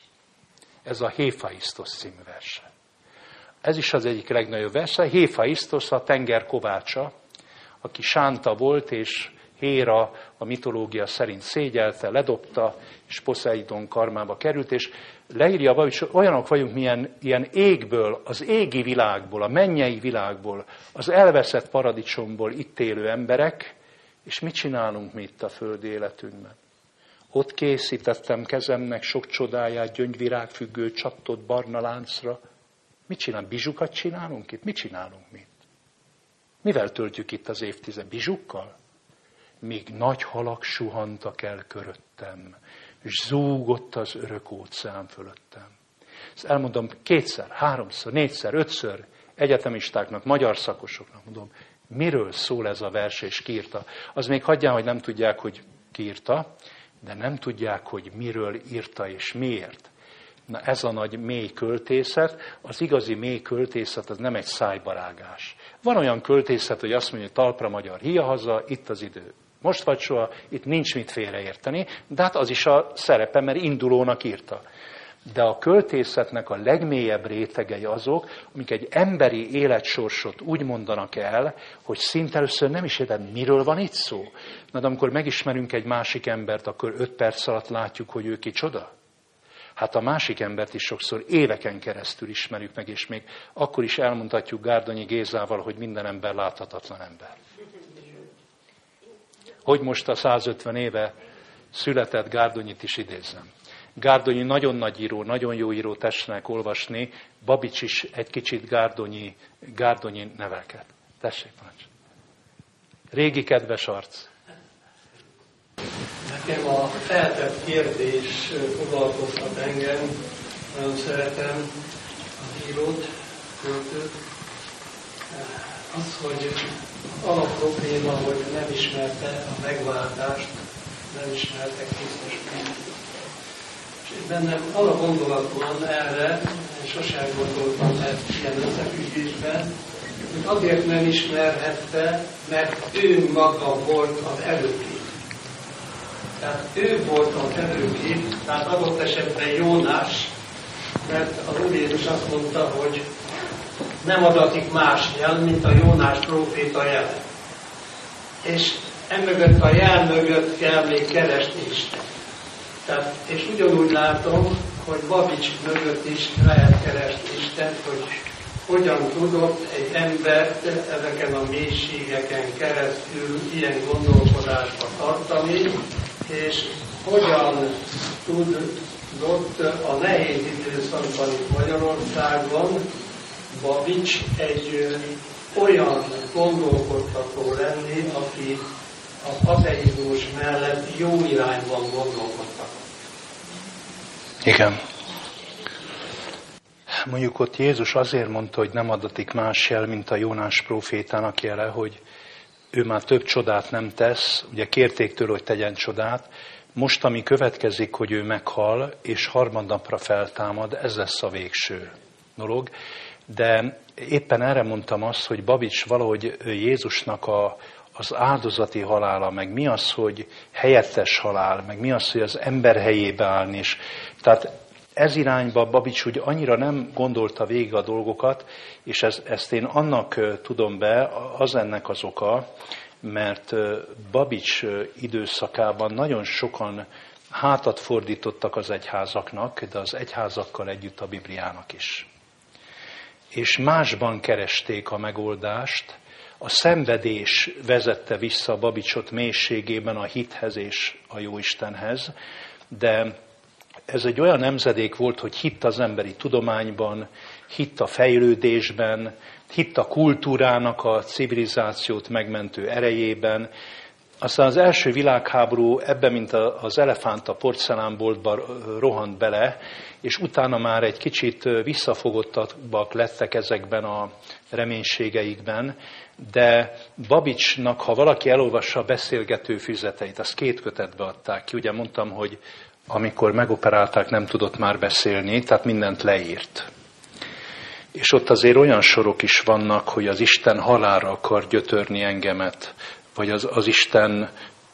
Speaker 1: Ez a Héfaisztosz című verse. Ez is az egyik legnagyobb verse. Héfaisztosz a tenger kovácsa, aki sánta volt, és Héra a mitológia szerint szégyelte, ledobta, és Poszeidon karmába került, és leírja Babics, olyanok vagyunk, milyen ilyen égből, az égi világból, a mennyei világból, az elveszett paradicsomból itt élő emberek, és mit csinálunk mi itt a földi életünkben? Ott készítettem kezemnek sok csodáját, gyöngyvirágfüggő csattott barna láncra. Mit csinálunk? Bizsukat csinálunk itt? Mit csinálunk mi? Mivel töltjük itt az évtized? Bizsukkal? Míg nagy halak suhantak el köröttem, és zúgott az örök óceán fölöttem. Ezt elmondom 2-szer, 3-szor, 4-szer, 5-ször egyetemistáknak, magyar szakosoknak mondom, miről szól ez a vers, és ki írta. Az még hagyján, hogy nem tudják, hogy ki írta, de nem tudják, hogy miről írta és miért. Na ez a nagy mély költészet, az igazi mély költészet az nem egy szájbarágás. Van olyan költészet, hogy azt mondja, hogy talpra magyar, hia haza, itt az idő. Most vagy soha, itt nincs mit félreérteni, de hát az is a szerepe, mert indulónak írta. De a költészetnek a legmélyebb rétegei azok, amik egy emberi életsorsot úgy mondanak el, hogy szinte először nem is értem, miről van itt szó. Na, de amikor megismerünk egy másik embert, akkor 5 perc alatt látjuk, hogy ő kicsoda. Hát a másik embert is sokszor éveken keresztül ismerjük meg, és még akkor is elmondhatjuk Gárdonyi Gézával, hogy minden ember láthatatlan ember. Hogy most a 150 éve született Gárdonyit is idézzem. Gárdonyi nagyon nagy író, nagyon jó író, tessenek olvasni, Babics is egy kicsit Gárdonyi nevelket. Tessék, parancs. Régi kedves arc.
Speaker 3: Nekem a feltett kérdés foglalkoztat engem, nagyon szeretem az írót, költőt. Az, hogy alapprobléma, hogy nem ismerte a megváltást, nem ismerte Krisztus Krisztust. És bennem alapgondolat van erre, és sosem gondoltam ilyen összefüggésben, hogy azért nem ismerhette, mert ő maga volt az előkép. Tehát ő volt az előkép, tehát adott esetben Jónás, mert az Úr Jézus azt mondta, hogy nem adatik más jel, mint a Jónás próféta jele. És emögött a jel mögött kell még keresni Isten. Tehát, és ugyanúgy látom, hogy Babics mögött is lehet keresni Istent, hogy hogyan tudott egy embert ezeken a mélységeken keresztül ilyen gondolkodásba tartani, és hogyan tudott a nehéz időszakban itt Magyarországon Babics egy olyan gondolkodtató lenni, aki az ateizmus mellett jó irányban gondolkodtak.
Speaker 1: Igen. Mondjuk ott Jézus azért mondta, hogy nem adatik más jel, mint a Jónás prófétának jele, hogy ő már több csodát nem tesz, ugye kérték tőle, hogy tegyen csodát, most ami következik, hogy ő meghal, és harmadnapra feltámad, ez lesz a végső dolog. De éppen erre mondtam azt, hogy Babics valahogy Jézusnak az áldozati halála, meg mi az, hogy helyettes halál, meg mi az, hogy az ember helyébe állni. És tehát ez irányba Babics úgy annyira nem gondolta végig a dolgokat, és ezt én annak tudom be, az ennek az oka, mert Babics időszakában nagyon sokan hátat fordítottak az egyházaknak, de az egyházakkal együtt a Bibliának is. És másban keresték a megoldást, a szenvedés vezette vissza Babicsot mélységében a hithez és a Jóistenhez, de ez egy olyan nemzedék volt, hogy hitt az emberi tudományban, hitt a fejlődésben, hitt a kultúrának a civilizációt megmentő erejében. Aztán az első világháború ebben, mint az elefánt a porcelánboltba rohant bele, és utána már egy kicsit visszafogottabbak lettek ezekben a reménységeikben, de Babicsnak, ha valaki elolvassa a beszélgető füzeteit, azt 2 kötetbe adták ki. Ugye mondtam, hogy amikor megoperálták, nem tudott már beszélni, tehát mindent leírt. És ott azért olyan sorok is vannak, hogy az Isten halálra akar gyötörni engemet, vagy az Isten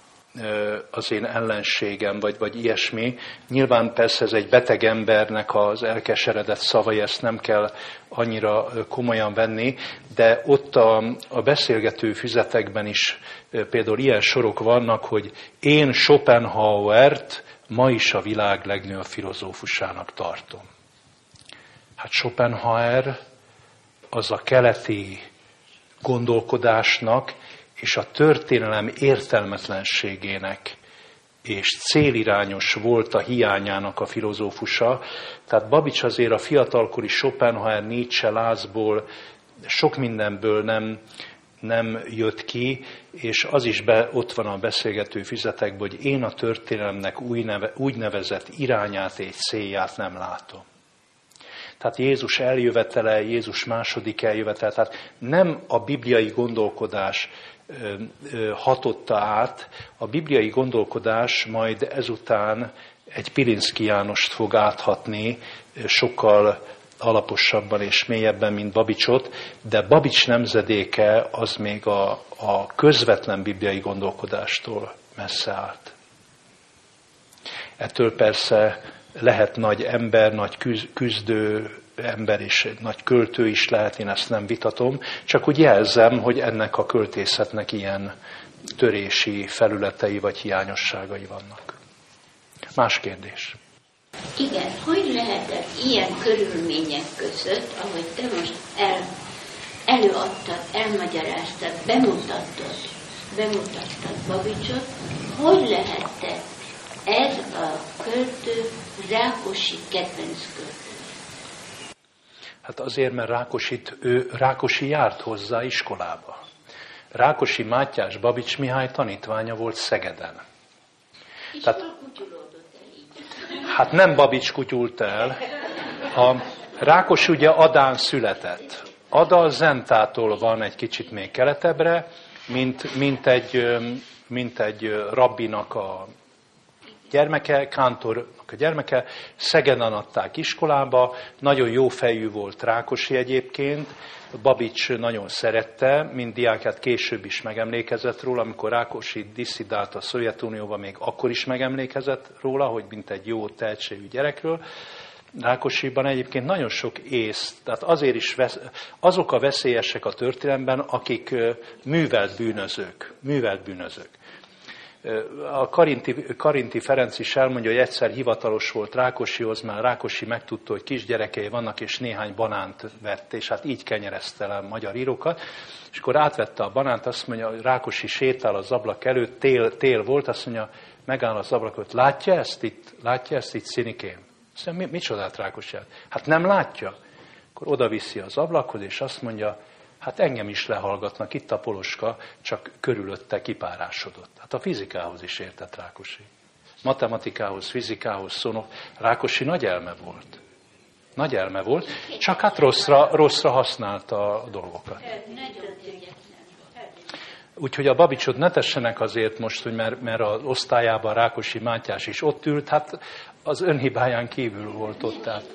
Speaker 1: az én ellenségem, vagy ilyesmi. Nyilván persze ez egy beteg embernek az elkeseredett szavai, ezt nem kell annyira komolyan venni, de ott a beszélgető füzetekben is például ilyen sorok vannak, hogy én Schopenhauert ma is a világ legnagyobb filozófusának tartom. Hát Schopenhauer az a keleti gondolkodásnak és a történelem értelmetlenségének és célirányos volt a hiányának a filozófusa. Tehát Babics azért a fiatalkori Schopenhauer, Nietzsche, Lászból sok mindenből nem jött ki, és az is ott van a beszélgető füzetekben, hogy én a történelemnek úgynevezett irányát és célját nem látom. Tehát Jézus eljövetele, Jézus második eljövetele, tehát nem a bibliai gondolkodás hatotta át, a bibliai gondolkodás majd ezután egy Pilinszky Jánost fog áthatni sokkal alaposabban és mélyebben, mint Babicsot, de Babics nemzedéke az még a közvetlen bibliai gondolkodástól messze állt. Ettől persze lehet nagy ember, nagy küzdő ember és nagy költő is lehet, én ezt nem vitatom, csak úgy jelzem, hogy ennek a költészetnek ilyen törési felületei vagy hiányosságai vannak. Más kérdés.
Speaker 2: Igen, hogy lehetett ilyen körülmények között, ahogy te most előadtad, elmagyaráztad, bemutattad Babicsot, hogy lehetett ez a költő Rákosi kedvenc költő?
Speaker 1: Hát azért, mert Rákosi járt hozzá iskolába. Rákosi Mátyás Babics Mihály tanítványa volt Szegeden.
Speaker 2: És hol kutyulódott el így?
Speaker 1: Hát nem Babics kutyult el. A Rákosi ugye Adán született. Ada Zentától van egy kicsit még keletebbre, mint egy rabbinak a gyermeke, kántornak a gyermeke, Szegeden adták iskolába, nagyon jó fejű volt Rákosi egyébként, Babics nagyon szerette, mint diákját később is megemlékezett róla, amikor Rákosi disszidált a Szovjetunióba, még akkor is megemlékezett róla, hogy mint egy jó tehetségű gyerekről. Rákosiban egyébként nagyon sok ész, tehát azért is azok a veszélyesek a történelemben, akik művelt bűnözők. A Karinti Ferenc is elmondja, hogy egyszer hivatalos volt Rákosihoz, mert Rákosi megtudta, hogy kisgyerekei vannak, és néhány banánt vett, és hát így kenyerezte le a magyar írókat. És akkor átvette a banánt, azt mondja, hogy Rákosi sétál az ablak előtt, tél volt, azt mondja, megáll az ablak előtt, látja ezt itt Szinikém? Azt mondja, mit csodált Rákosi? Hát nem látja. Akkor oda viszi az ablakhoz, és azt mondja, hát engem is lehallgatnak, itt a poloska, csak körülötte kipárásodott. Hát a fizikához is értett Rákosi. Matematikához, fizikához, Rákosi nagy elme volt, csak hát rosszra használta a dolgokat. Úgyhogy a Babicsot ne tessenek azért most, hogy mert az osztályában Rákosi Mátyás is ott ült, hát az önhibáján kívül volt ott. Tehát.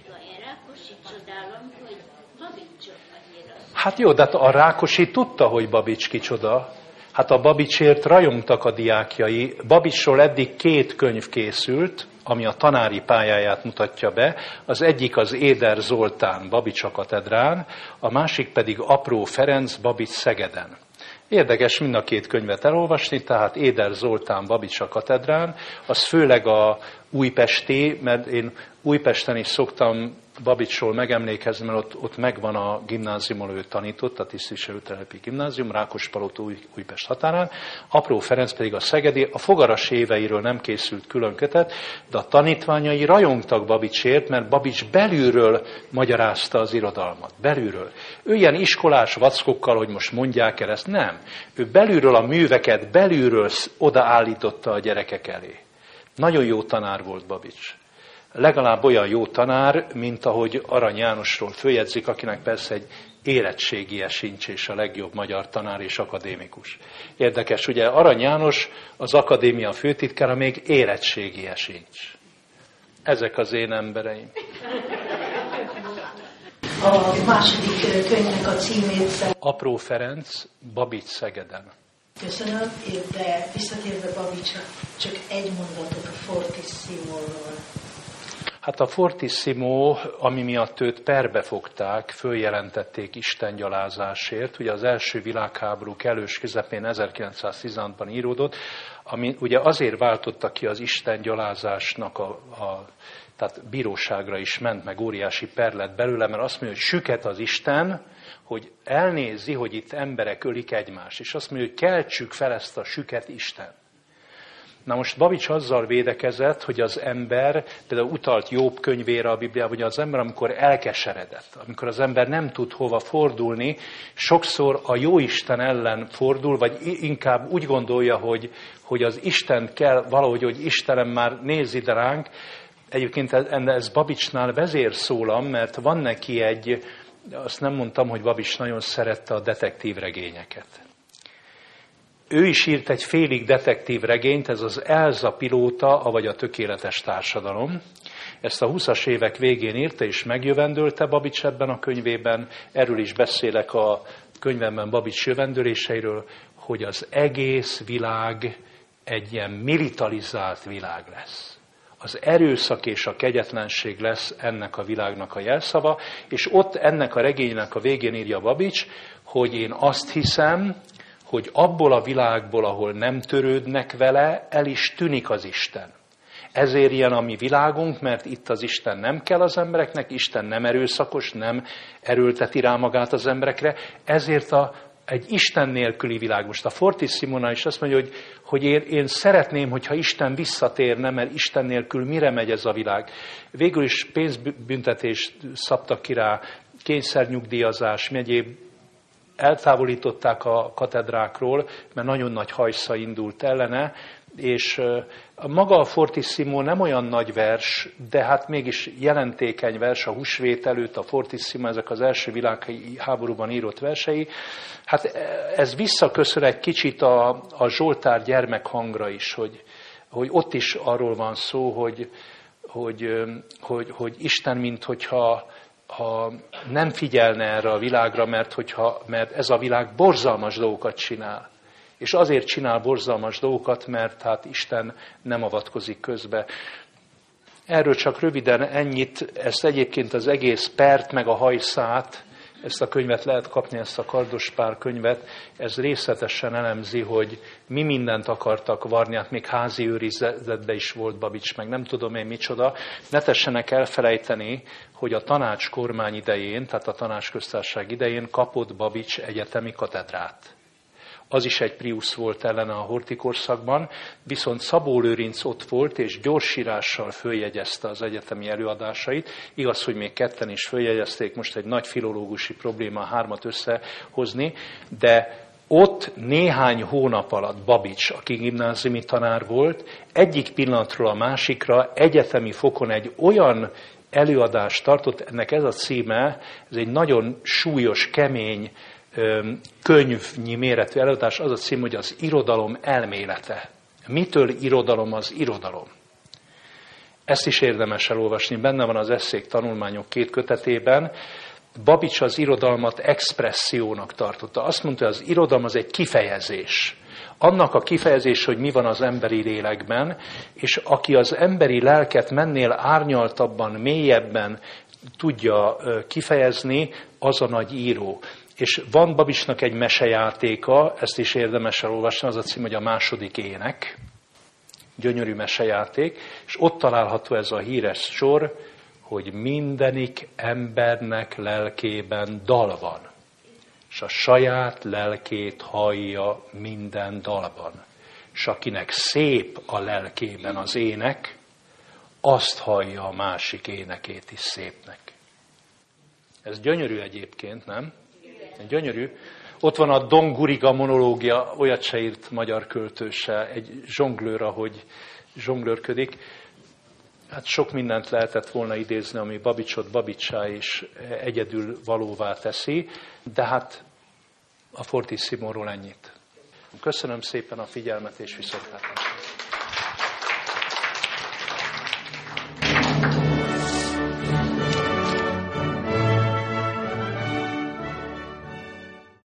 Speaker 1: Hát jó, de a Rákosi tudta, hogy Babics kicsoda. Hát a Babicsért rajongtak a diákjai. Babicsról eddig 2 könyv készült, ami a tanári pályáját mutatja be. Az egyik az Éder Zoltán Babics a katedrán, a másik pedig Apró Ferenc Babics Szegeden. Érdekes mind a 2 könyvet elolvasni, tehát Éder Zoltán Babics a katedrán, az főleg a újpesti, mert én Újpesten is szoktam Babicsról megemlékezni, mert ott megvan a gimnáziumon, ő tanított, a tisztviselőtelepi gimnázium, Rákospalota Újpest határán, Apró Ferenc pedig a szegedi, a fogaras éveiről nem készült külön kötet, de a tanítványai rajongtak Babicsért, mert Babics belülről magyarázta az irodalmat, belülről. Ő ilyen iskolás vackokkal, hogy most mondják el ezt, nem. Ő belülről a műveket, belülről odaállította a gyerekek elé. Nagyon jó tanár volt Babics. Legalább olyan jó tanár, mint ahogy Arany Jánosról följegyzik, akinek persze egy érettségie sincs, és a legjobb magyar tanár és akadémikus. Érdekes, ugye Arany János, az akadémia főtitkára, még érettségie sincs. Ezek az én embereim.
Speaker 4: A második könyvnek a címét...
Speaker 1: Apró Ferenc, Babics Szegeden.
Speaker 4: Köszönöm, de visszatérve Babicsra, csak egy mondatot a Fortissimo-ról.
Speaker 1: Hát a Fortissimo, ami miatt őt perbe fogták, följelentették istengyalázásért. Ugye az első világháború kellős közepén 1916-ban íródott, ami ugye azért váltotta ki az istengyalázásnak tehát bíróságra is ment, meg óriási per lett belőle, mert azt mondja, hogy süket az Isten, hogy elnézi, hogy itt emberek ölik egymást, és azt mondja, hogy keltsük fel ezt a süket Isten. Na most Babics azzal védekezett, hogy az ember, például utalt Jobb könyvére a Bibliában, hogy az ember, amikor elkeseredett, amikor az ember nem tud hova fordulni, sokszor a jóisten ellen fordul, vagy inkább úgy gondolja, hogy az Isten kell valahogy, hogy Istenem már nézz ide ránk. Egyébként ez Babicsnál vezérszólam, mert van neki azt nem mondtam, hogy Babics nagyon szerette a detektív regényeket. Ő is írt egy félig detektív regényt, ez az Elza pilóta, avagy a tökéletes társadalom. Ezt a 20-as évek végén írta, és megjövendölte Babics ebben a könyvében. Erről is beszélek a könyvemben Babics jövendöléseiről, hogy az egész világ egy ilyen militarizált világ lesz. Az erőszak és a kegyetlenség lesz ennek a világnak a jelszava, és ott ennek a regénynek a végén írja Babics, hogy én azt hiszem, hogy abból a világból, ahol nem törődnek vele, el is tűnik az Isten. Ezért ilyen a mi világunk, mert itt az Isten nem kell az embereknek, Isten nem erőszakos, nem erőlteti rá magát az emberekre, ezért egy Isten nélküli világ. Most a Fortissimónál is azt mondja, hogy én szeretném, hogyha Isten visszatérne, mert Isten nélkül mire megy ez a világ. Végül is pénzbüntetést szabtak ki rá, kényszernyugdíjazás, egyéb eltávolították a katedrákról, mert nagyon nagy hajsza indult ellene, és maga a Fortissimo nem olyan nagy vers, de hát mégis jelentékeny vers, a húsvét előtt, a Fortissimo, ezek az első világháborúban írott versei. Hát ez visszaköszön egy kicsit a Zsoltár gyermekhangra is, hogy ott is arról van szó, hogy Isten, minthogyha nem figyelne erre a világra, mert ez a világ borzalmas dolgokat csinál. És azért csinál borzalmas dolgokat, mert hát Isten nem avatkozik közbe. Erről csak röviden ennyit, ezt egyébként az egész pert meg a hajszát, ezt a könyvet lehet kapni, ezt a Kardospár könyvet, ez részletesen elemzi, hogy mi mindent akartak varni, hát még házi őrizetben is volt Babics, meg nem tudom én micsoda. Ne tessenek elfelejteni, hogy a tanácskormány idején, tehát a tanácsköztársaság idején kapott Babics egyetemi katedrát. Az is egy priusz volt ellene a hortikorszakban, viszont Szabó Lőrinc ott volt, és gyorsírással följegyezte az egyetemi előadásait. Igaz, hogy még ketten is följegyezték, most egy nagy filológusi probléma 3 összehozni, de ott néhány hónap alatt Babics, aki gimnáziumi tanár volt, egyik pillanatról a másikra egyetemi fokon egy olyan előadást tartott, ennek ez a címe, ez egy nagyon súlyos, kemény, könyvnyi méretű előadás, az a cím, hogy az irodalom elmélete. Mitől irodalom az irodalom? Ezt is érdemes elolvasni, benne van az Esszék tanulmányok 2 kötetében. Babics az irodalmat expressziónak tartotta. Azt mondta, hogy az irodalom az egy kifejezés. Annak a kifejezés, hogy mi van az emberi lélekben, és aki az emberi lelket mennél árnyaltabban, mélyebben tudja kifejezni, az a nagy író. És van Babicsnak egy mesejátéka, ezt is érdemes elolvasni, az a cím, hogy a második ének, gyönyörű mesejáték, és ott található ez a híres sor, hogy mindenik embernek lelkében dal van, és a saját lelkét hallja minden dalban. És akinek szép a lelkében az ének, azt hallja a másik énekét is szépnek. Ez gyönyörű egyébként, nem? Gyönyörű. Ott van a Don Guriga monológia, olyat se írt magyar költő se, egy zsonglőr, ahogy zsonglőrködik. Hát sok mindent lehetett volna idézni, ami Babicsot Babicsá is egyedül valóvá teszi, de hát a Fortissimóról ennyit. Köszönöm szépen a figyelmet és viszontlátásra.